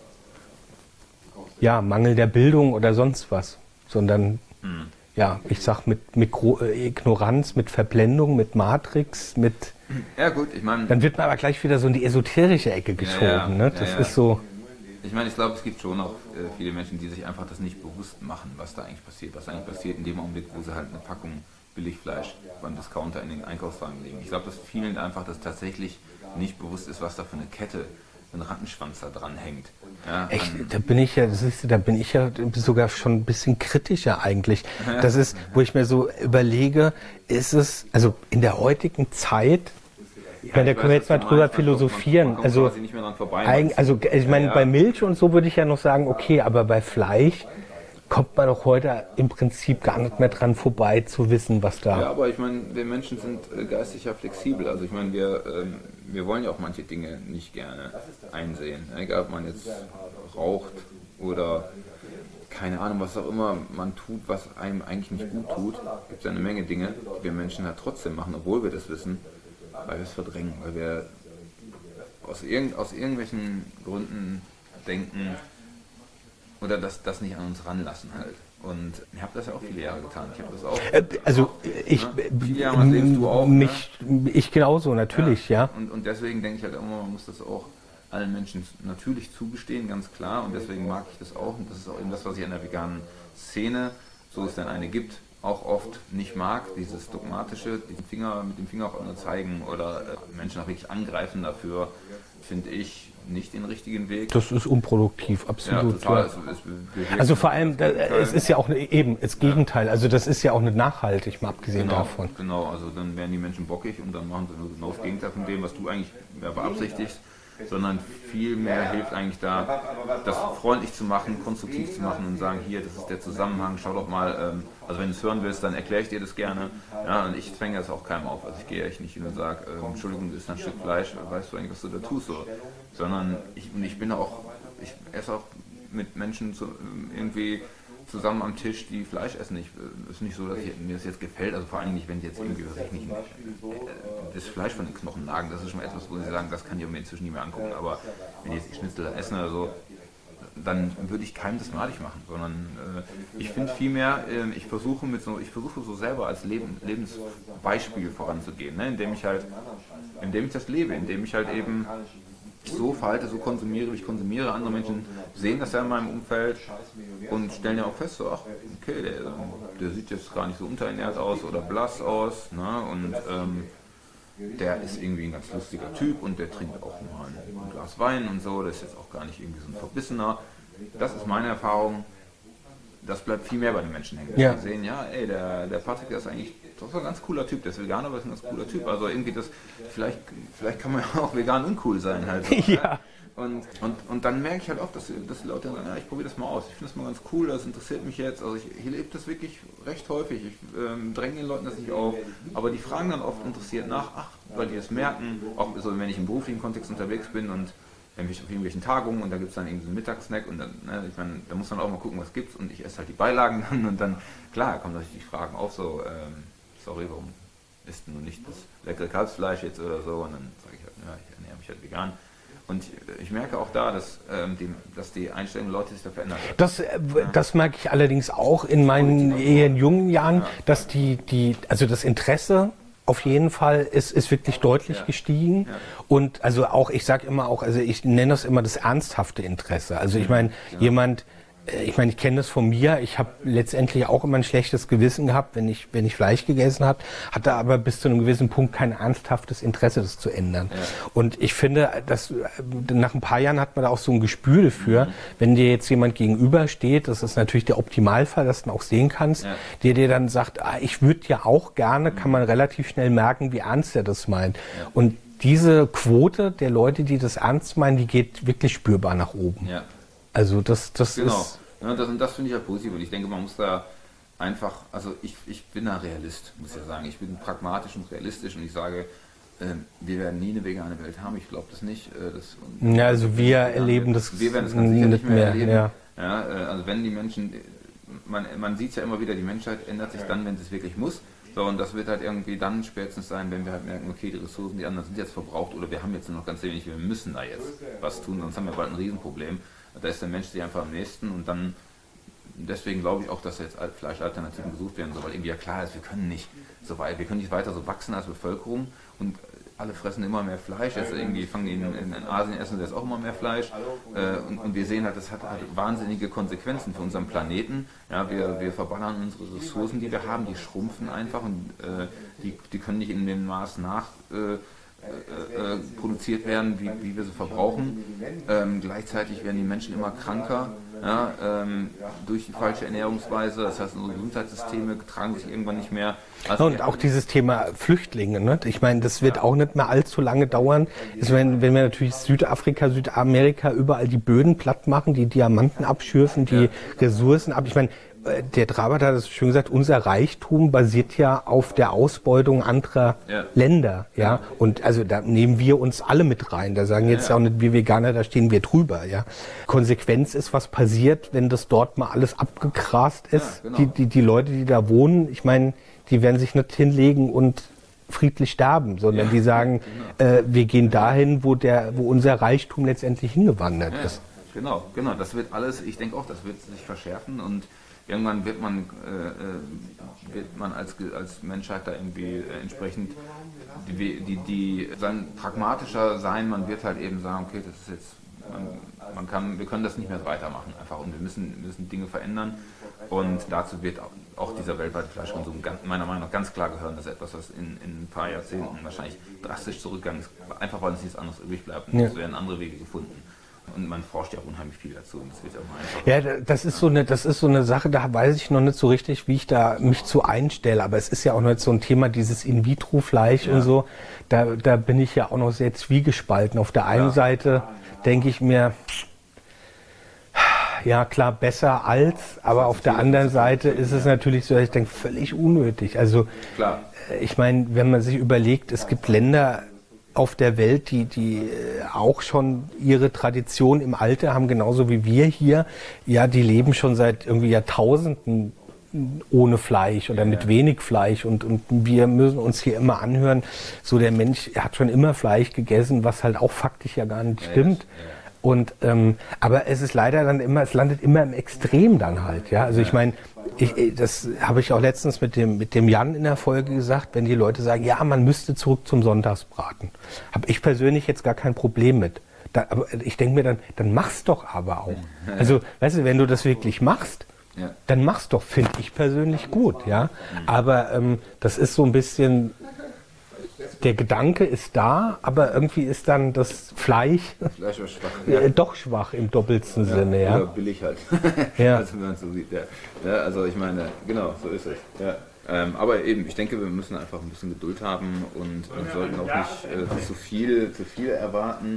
Mangel der Bildung oder sonst was, sondern ich sag mit Ignoranz, mit Verblendung, mit Matrix, mit gut, ich meine, dann wird man aber gleich wieder so in die esoterische Ecke geschoben, ne? Das ist so. Ich meine, ich glaube, es gibt schon auch viele Menschen, die sich einfach das nicht bewusst machen, was da eigentlich passiert. Was eigentlich passiert in dem Augenblick, wo sie halt eine Packung Billigfleisch beim Discounter in den Einkaufswagen legen. Ich glaube, dass vielen einfach das tatsächlich nicht bewusst ist, was da für eine Kette, ein Rattenschwanz da dran hängt. Ja, echt, da bin ich ja sogar schon ein bisschen kritischer eigentlich. Das ist, wo ich mir so überlege, ist es, also in der heutigen Zeit, da können wir jetzt mal drüber philosophieren. Also ich meine, bei Milch und so würde ich ja noch sagen, okay, aber bei Fleisch kommt man doch heute im Prinzip gar nicht mehr dran vorbei zu wissen, was da... Ja, aber ich meine, wir Menschen sind geistig ja flexibel. Also ich meine, wir wollen ja auch manche Dinge nicht gerne einsehen. Egal, ob man jetzt raucht oder keine Ahnung, was auch immer man tut, was einem eigentlich nicht gut tut. Es gibt ja eine Menge Dinge, die wir Menschen halt trotzdem machen, obwohl wir das wissen, weil wir es verdrängen, weil wir aus irgendwelchen Gründen denken oder das nicht an uns ranlassen halt. Und ich habe das ja auch viele Jahre getan. Ich habe das auch. Also ich genauso, natürlich, ja. Und deswegen denke ich halt immer, man muss das auch allen Menschen natürlich zugestehen, ganz klar. Und deswegen mag ich das auch. Und das ist auch eben das, was ich in der veganen Szene, so es denn eine gibt, auch oft nicht mag. Dieses dogmatische, mit dem Finger auf andere zeigen oder Menschen auch wirklich angreifen dafür, finde ich nicht den richtigen Weg. Das ist unproduktiv, absolut. Ja, total. Ja. Also vor allem, es ist ja auch das Gegenteil. Also das ist ja auch nicht nachhaltig, mal abgesehen davon. Genau, also dann werden die Menschen bockig und dann machen sie nur genau das Gegenteil von dem, was du eigentlich beabsichtigst, sondern viel mehr hilft eigentlich da, das freundlich zu machen, konstruktiv zu machen und sagen, hier, das ist der Zusammenhang, schau doch mal, also wenn du es hören willst, dann erkläre ich dir das gerne. Ja, und ich zwänge das auch keinem auf. Also ich gehe echt nicht hin und sage, Entschuldigung, du isst ein Stück Fleisch, weißt du eigentlich, was du da tust? So. Sondern ich esse auch mit Menschen irgendwie zusammen am Tisch, die Fleisch essen. Es ist nicht so, dass mir das jetzt gefällt, also vor allem nicht, wenn die jetzt irgendwie das Fleisch von den Knochen nagen, das ist schon mal etwas, wo sie sagen, das kann ich mir inzwischen nicht mehr angucken, aber wenn die jetzt die Schnitzel essen oder so, dann würde ich keinem das malig machen, sondern ich finde vielmehr, ich versuche so selber als Lebensbeispiel voranzugehen, ne? indem ich das lebe, indem ich halt eben so verhalte, so konsumiere, wie ich konsumiere. Andere Menschen sehen das ja in meinem Umfeld und stellen ja auch fest, so, ach, okay, der sieht jetzt gar nicht so unterernährt aus oder blass aus, ne? Und der ist irgendwie ein ganz lustiger Typ und der trinkt auch mal ein Glas Wein und so, das ist jetzt auch gar nicht irgendwie so ein Verbissener. Das ist meine Erfahrung. Das bleibt viel mehr bei den Menschen hängen. Ja. Die sehen, ja, ey, der Patrick, das ist eigentlich ein ganz cooler Typ, der ist Veganer, aber ist ein ganz cooler Typ. Also irgendwie vielleicht kann man ja auch vegan uncool sein halt. Ja. Und dann merke ich halt oft, dass die Leute sagen, ja, ich probiere das mal aus, ich finde das mal ganz cool, das interessiert mich jetzt. Also ich lebe das wirklich recht häufig, ich dränge den Leuten das nicht auf, aber die fragen dann oft interessiert nach, weil die das merken, auch so, wenn ich im beruflichen Kontext unterwegs bin und wenn ich auf irgendwelchen Tagungen und da gibt es dann irgendwie so einen Mittagssnack und dann, ne, ich meine, da muss man auch mal gucken, was gibt's und ich esse halt die Beilagen dann und dann, klar, kommen natürlich die Fragen auf, so, sorry, warum isst du nicht das leckere Kalbsfleisch jetzt oder so und dann sage ich halt, ja, ich ernähre mich halt vegan. Und ich merke auch da, dass die Einstellung der Leute sich da verändert hat. Das merke ich allerdings auch in meinen eher jungen Jahren, dass also das Interesse auf jeden Fall ist wirklich deutlich gestiegen. Ja. Und also auch, ich sage immer auch, also ich nenne das immer das ernsthafte Interesse. Also ich meine, ich kenne das von mir, ich habe letztendlich auch immer ein schlechtes Gewissen gehabt, wenn ich Fleisch gegessen habe, hatte aber bis zu einem gewissen Punkt kein ernsthaftes Interesse, das zu ändern. Ja. Und ich finde, dass nach ein paar Jahren hat man da auch so ein Gespür dafür, wenn dir jetzt jemand gegenübersteht, das ist natürlich der Optimalfall, dass du ihn auch sehen kannst, der dir dann sagt, ich würde ja auch gerne, kann man relativ schnell merken, wie ernst er das meint. Ja. Und diese Quote der Leute, die das ernst meinen, die geht wirklich spürbar nach oben. Ja. Also das genau. ist... Ja, das finde ich ja positiv und ich denke, man muss da einfach, also ich bin ein Realist, muss ich ja sagen. Ich bin pragmatisch und realistisch und ich sage, wir werden nie eine vegane Welt haben, ich glaube das nicht. Ja, also wir erleben das wir werden das ganz sicher nicht mehr erleben. Ja. Ja, also wenn die Menschen, man sieht es ja immer wieder, die Menschheit ändert sich dann, wenn sie es wirklich muss. So, und das wird halt irgendwie dann spätestens sein, wenn wir halt merken, okay, die Ressourcen, die anderen sind jetzt verbraucht oder wir haben jetzt nur noch ganz wenig, wir müssen da jetzt was tun, sonst haben wir bald ein Riesenproblem. Da ist der Mensch sich einfach am nächsten und dann, deswegen glaube ich auch, dass jetzt Fleischalternativen gesucht werden, so, weil irgendwie ja klar ist, wir können nicht weiter so wachsen als Bevölkerung und alle fressen immer mehr Fleisch, jetzt irgendwie fangen die in Asien essen jetzt auch immer mehr Fleisch und wir sehen halt, das hat halt wahnsinnige Konsequenzen für unseren Planeten. Ja, wir verballern unsere Ressourcen, die wir haben, die schrumpfen einfach und die können nicht in dem Maß produziert werden, wie wir sie verbrauchen. Gleichzeitig werden die Menschen immer kranker, durch die falsche Ernährungsweise. Das heißt, unsere Gesundheitssysteme tragen sich irgendwann nicht mehr. Also und auch dieses Thema Flüchtlinge, ne? Ich meine, das wird auch nicht mehr allzu lange dauern. Wenn wir natürlich Südafrika, Südamerika überall die Böden platt machen, die Diamanten abschürfen, die Ressourcen ab. Ich meine, der Trabert hat es schön gesagt, unser Reichtum basiert ja auf der Ausbeutung anderer Länder, ja. Und also da nehmen wir uns alle mit rein. Da sagen jetzt auch nicht wir Veganer, da stehen wir drüber, ja. Konsequenz ist, was passiert, wenn das dort mal alles abgegrast ist. Ja, genau. Die Leute, die da wohnen, ich meine, die werden sich nicht hinlegen und friedlich sterben, sondern die sagen, wir gehen dahin, wo unser Reichtum letztendlich hingewandert ist. Genau. Das wird alles, ich denke auch, das wird sich verschärfen und irgendwann wird man als Menschheit da irgendwie entsprechend pragmatischer sein. Man wird halt eben sagen, okay, das ist jetzt, wir können das nicht mehr weitermachen einfach und wir müssen Dinge verändern. Und dazu wird auch dieser weltweite Fleischkonsum meiner Meinung nach ganz klar gehören. Das ist etwas, was in ein paar Jahrzehnten wahrscheinlich drastisch zurückgegangen ist, einfach weil uns nichts anderes übrig bleibt. Und es werden andere Wege gefunden. Und man forscht ja auch unheimlich viel dazu. Und das wird auch mal einfach. Ja, das ist so eine Sache, da weiß ich noch nicht so richtig, wie ich da mich zu einstelle. Aber es ist ja auch noch nicht so ein Thema, dieses In-vitro-Fleisch und so. Da bin ich ja auch noch sehr zwiegespalten. Auf der einen Seite denke ich mir, ja klar, besser als, aber auf der anderen Seite ist es natürlich so, ich denke, völlig unnötig. Also ich meine, wenn man sich überlegt, es gibt Länder auf der Welt, die auch schon ihre Tradition im Alter haben, genauso wie wir hier. Ja, die leben schon seit irgendwie Jahrtausenden ohne Fleisch oder mit wenig Fleisch und wir müssen uns hier immer anhören, so der Mensch, er hat schon immer Fleisch gegessen, was halt auch faktisch ja gar nicht stimmt. Und aber es ist leider dann immer, es landet immer im Extrem dann halt, ja. Also ich meine, das habe ich auch letztens mit dem Jan in der Folge gesagt, wenn die Leute sagen, ja, man müsste zurück zum Sonntagsbraten. Habe ich persönlich jetzt gar kein Problem mit. Aber ich denke mir dann mach's doch aber auch. Also, weißt du, wenn du das wirklich machst, dann mach's doch, finde ich persönlich gut, ja. Aber das ist so ein bisschen, der Gedanke ist da, aber irgendwie ist dann das Fleisch schwach, doch schwach im doppelsten Sinne. Ja. Oder billig halt. Also, wenn man so sieht, also ich meine, genau, so ist es. Ja. Aber eben, ich denke, wir müssen einfach ein bisschen Geduld haben und sollten auch nicht zu viel erwarten.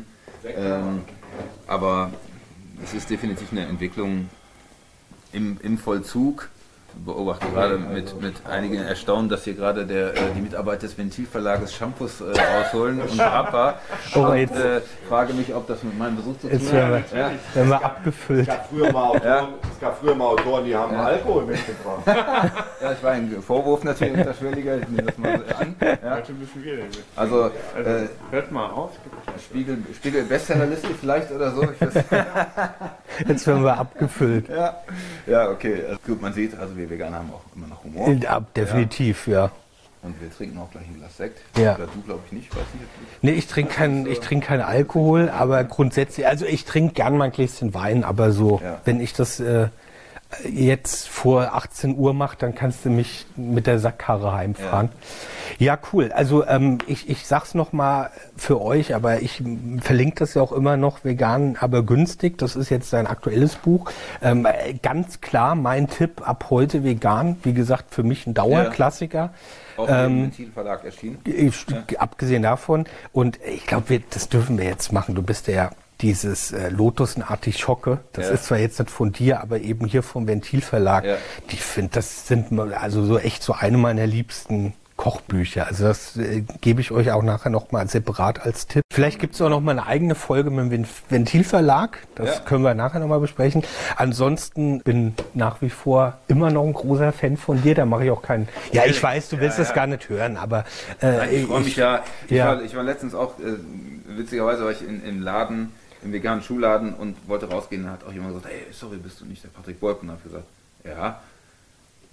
Aber es ist definitiv eine Entwicklung im Vollzug. Beobachte gerade mit einigen Erstaunen, dass hier gerade die Mitarbeiter des Ventilverlages Shampoos rausholen und Rapper. Und frage mich, ob das mit meinem Besuch zu tun hat. Wenn wir abgefüllt. Es gab früher mal Autoren, die haben Alkohol mitgebracht. Ja, das war ein Vorwurf natürlich unterschwelliger. Ich nehme das mal an. Heute müssen wir denn mit. Also, hört mal auf. Spiegel Bestsellerliste vielleicht oder so. Jetzt werden wir abgefüllt. Ja, okay. Gut, man sieht, also wir Veganer haben auch immer noch Humor. Ja, definitiv, ja. Und wir trinken auch gleich ein Glas Sekt. Ja. Oder du, glaube ich, nicht. Weiß nicht. Nee, ich trinke keinen Alkohol, aber grundsätzlich, also ich trinke gern mal ein Gläschen Wein, aber so, wenn ich das jetzt vor 18 Uhr mache, dann kannst du mich mit der Sackkarre heimfahren. Ja, cool. Also ich sag's nochmal für euch, aber ich verlinke das ja auch immer noch, vegan, aber günstig. Das ist jetzt ein aktuelles Buch. Ganz klar mein Tipp, ab heute vegan. Wie gesagt, für mich ein Dauerklassiker. Auch im Ventilverlag erschienen. Abgesehen davon. Und ich glaube, das dürfen wir jetzt machen. Du bist ja dieses Lotus und Artischocke, das ist zwar jetzt nicht von dir, aber eben hier vom Ventilverlag. Ich finde, das sind also so echt so eine meiner liebsten Kochbücher. Also das gebe ich euch auch nachher nochmal separat als Tipp. Vielleicht gibt es auch noch mal eine eigene Folge mit dem Ventilverlag. Das können wir nachher nochmal besprechen. Ansonsten bin nach wie vor immer noch ein großer Fan von dir. Da mache ich auch keinen... Ja, ich weiß, du willst das gar nicht hören, aber... ich freue mich Ich war letztens auch, witzigerweise war ich im Laden, im veganen Schuhladen und wollte rausgehen. Da hat auch jemand gesagt, hey, sorry, bist du nicht der Patrick Bolk? Und habe gesagt, ja.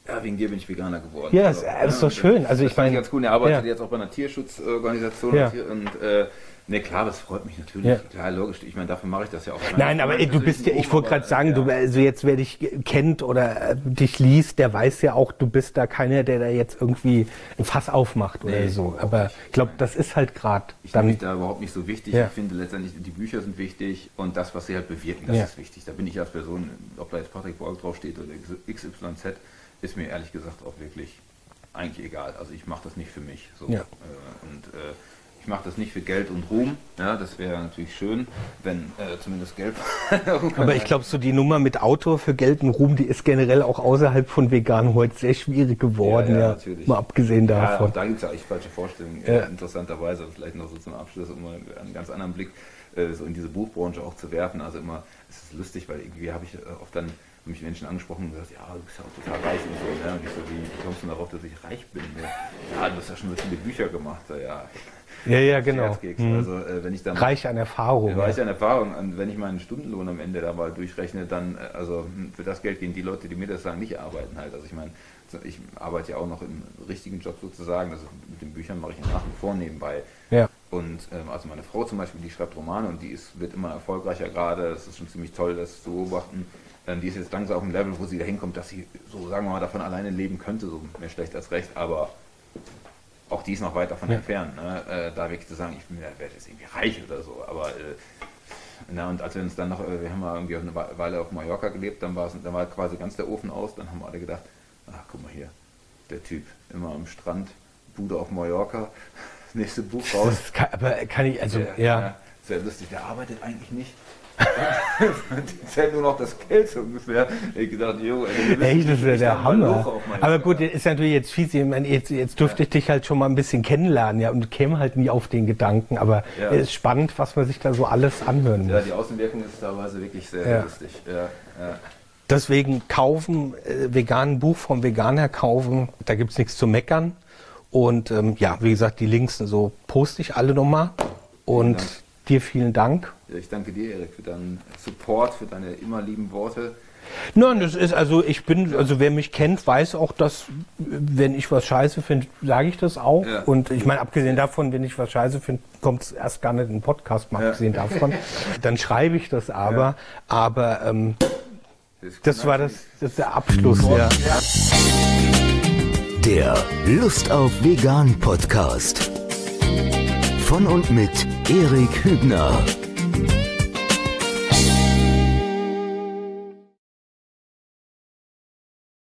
Ja, wegen dir bin ich Veganer geworden. Ja, das ist so schön. Also ich meine, ganz cool. Er arbeitet jetzt auch bei einer Tierschutzorganisation. Ja. Ne, klar, das freut mich natürlich. Ja. Klar, logisch. Ich meine, dafür mache ich das ja auch. Nein, aber du bist ja, ich wollte gerade sagen, du, also jetzt wer dich kennt oder dich liest, der weiß ja auch, du bist da keiner, der da jetzt irgendwie ein Fass aufmacht oder so. Aber ich glaube, das ist halt gerade. Ich nehme mich da überhaupt nicht so wichtig. Ja. Ich finde letztendlich, die Bücher sind wichtig und das, was sie halt bewirken, das ist wichtig. Da bin ich als Person, ob da jetzt Patrick Borg draufsteht oder XYZ, ist mir ehrlich gesagt auch wirklich eigentlich egal. Also ich mache das nicht für mich. So. Ja. Ich mache das nicht für Geld und Ruhm. Ja, das wäre natürlich schön, wenn zumindest Geld. Aber ich glaube, so die Nummer mit Autor für Geld und Ruhm, die ist generell auch außerhalb von Vegan heute sehr schwierig geworden. Ja, natürlich. Mal abgesehen davon. Ja, da gibt es ja eigentlich falsche Vorstellungen. Interessanterweise, vielleicht noch so zum Abschluss, um mal einen ganz anderen Blick so in diese Buchbranche auch zu werfen. Also immer, es ist lustig, weil irgendwie habe ich oft dann mich Menschen angesprochen und gesagt, ja, du bist ja auch total reich und so. Ne? Und ich so, wie kommst du darauf, dass ich reich bin? Ja, du hast ja schon so viele Bücher gemacht. Ja, genau. Also, wenn ich dann, reich an Erfahrung. Reich an Erfahrung. Und wenn ich meinen Stundenlohn am Ende da mal durchrechne, dann, also für das Geld gehen die Leute, die mir das sagen, nicht arbeiten halt. Also ich meine, ich arbeite ja auch noch im richtigen Job sozusagen. Also mit den Büchern mache ich nach wie vor nebenbei. Ja. Und also meine Frau zum Beispiel, die schreibt Romane und wird immer erfolgreicher gerade. Das ist schon ziemlich toll, das zu beobachten. Die ist jetzt langsam auf dem Level, wo sie dahin kommt, dass sie, so sagen wir mal, davon alleine leben könnte, so mehr schlecht als recht, aber auch die ist noch weit davon entfernt, ne? Da wirklich zu sagen, ich werde jetzt irgendwie reich oder so, aber und als wir uns dann noch, wir haben mal irgendwie eine Weile auf Mallorca gelebt, dann war quasi ganz der Ofen aus, dann haben wir alle gedacht, ach guck mal hier, der Typ, immer am Strand, Bude auf Mallorca, das nächste Buch raus. Kann ich, also, ja. Sehr lustig, der arbeitet eigentlich nicht. Die zählt nur noch das Geld so ungefähr. Ich gedacht, jo, echt, das wäre der Hammer. Aber gut, ist natürlich jetzt fies. Ich meine, jetzt dürfte ich dich halt schon mal ein bisschen kennenlernen, ja, und käme halt nie auf den Gedanken. Aber es ist spannend, was man sich da so alles anhören muss. Ja, die Außenwirkung ist teilweise wirklich sehr, sehr lustig. Ja. Deswegen kaufen, veganen Buch vom Veganer kaufen, da gibt es nichts zu meckern. Und wie gesagt, die Links so poste ich alle nochmal. Und dir vielen Dank. Ja, ich danke dir, Erik, für deinen Support, für deine immer lieben Worte. Nein, das ist, also wer mich kennt, weiß auch, dass, wenn ich was scheiße finde, sage ich das auch. Ja. Und ich meine, abgesehen davon, wenn ich was scheiße finde, kommt es erst gar nicht in den Podcast, mal abgesehen davon. Dann schreibe ich das aber. Ja. Aber das war der Abschluss. Ja. Der Lust auf Vegan Podcast. Von und mit Erik Hübner.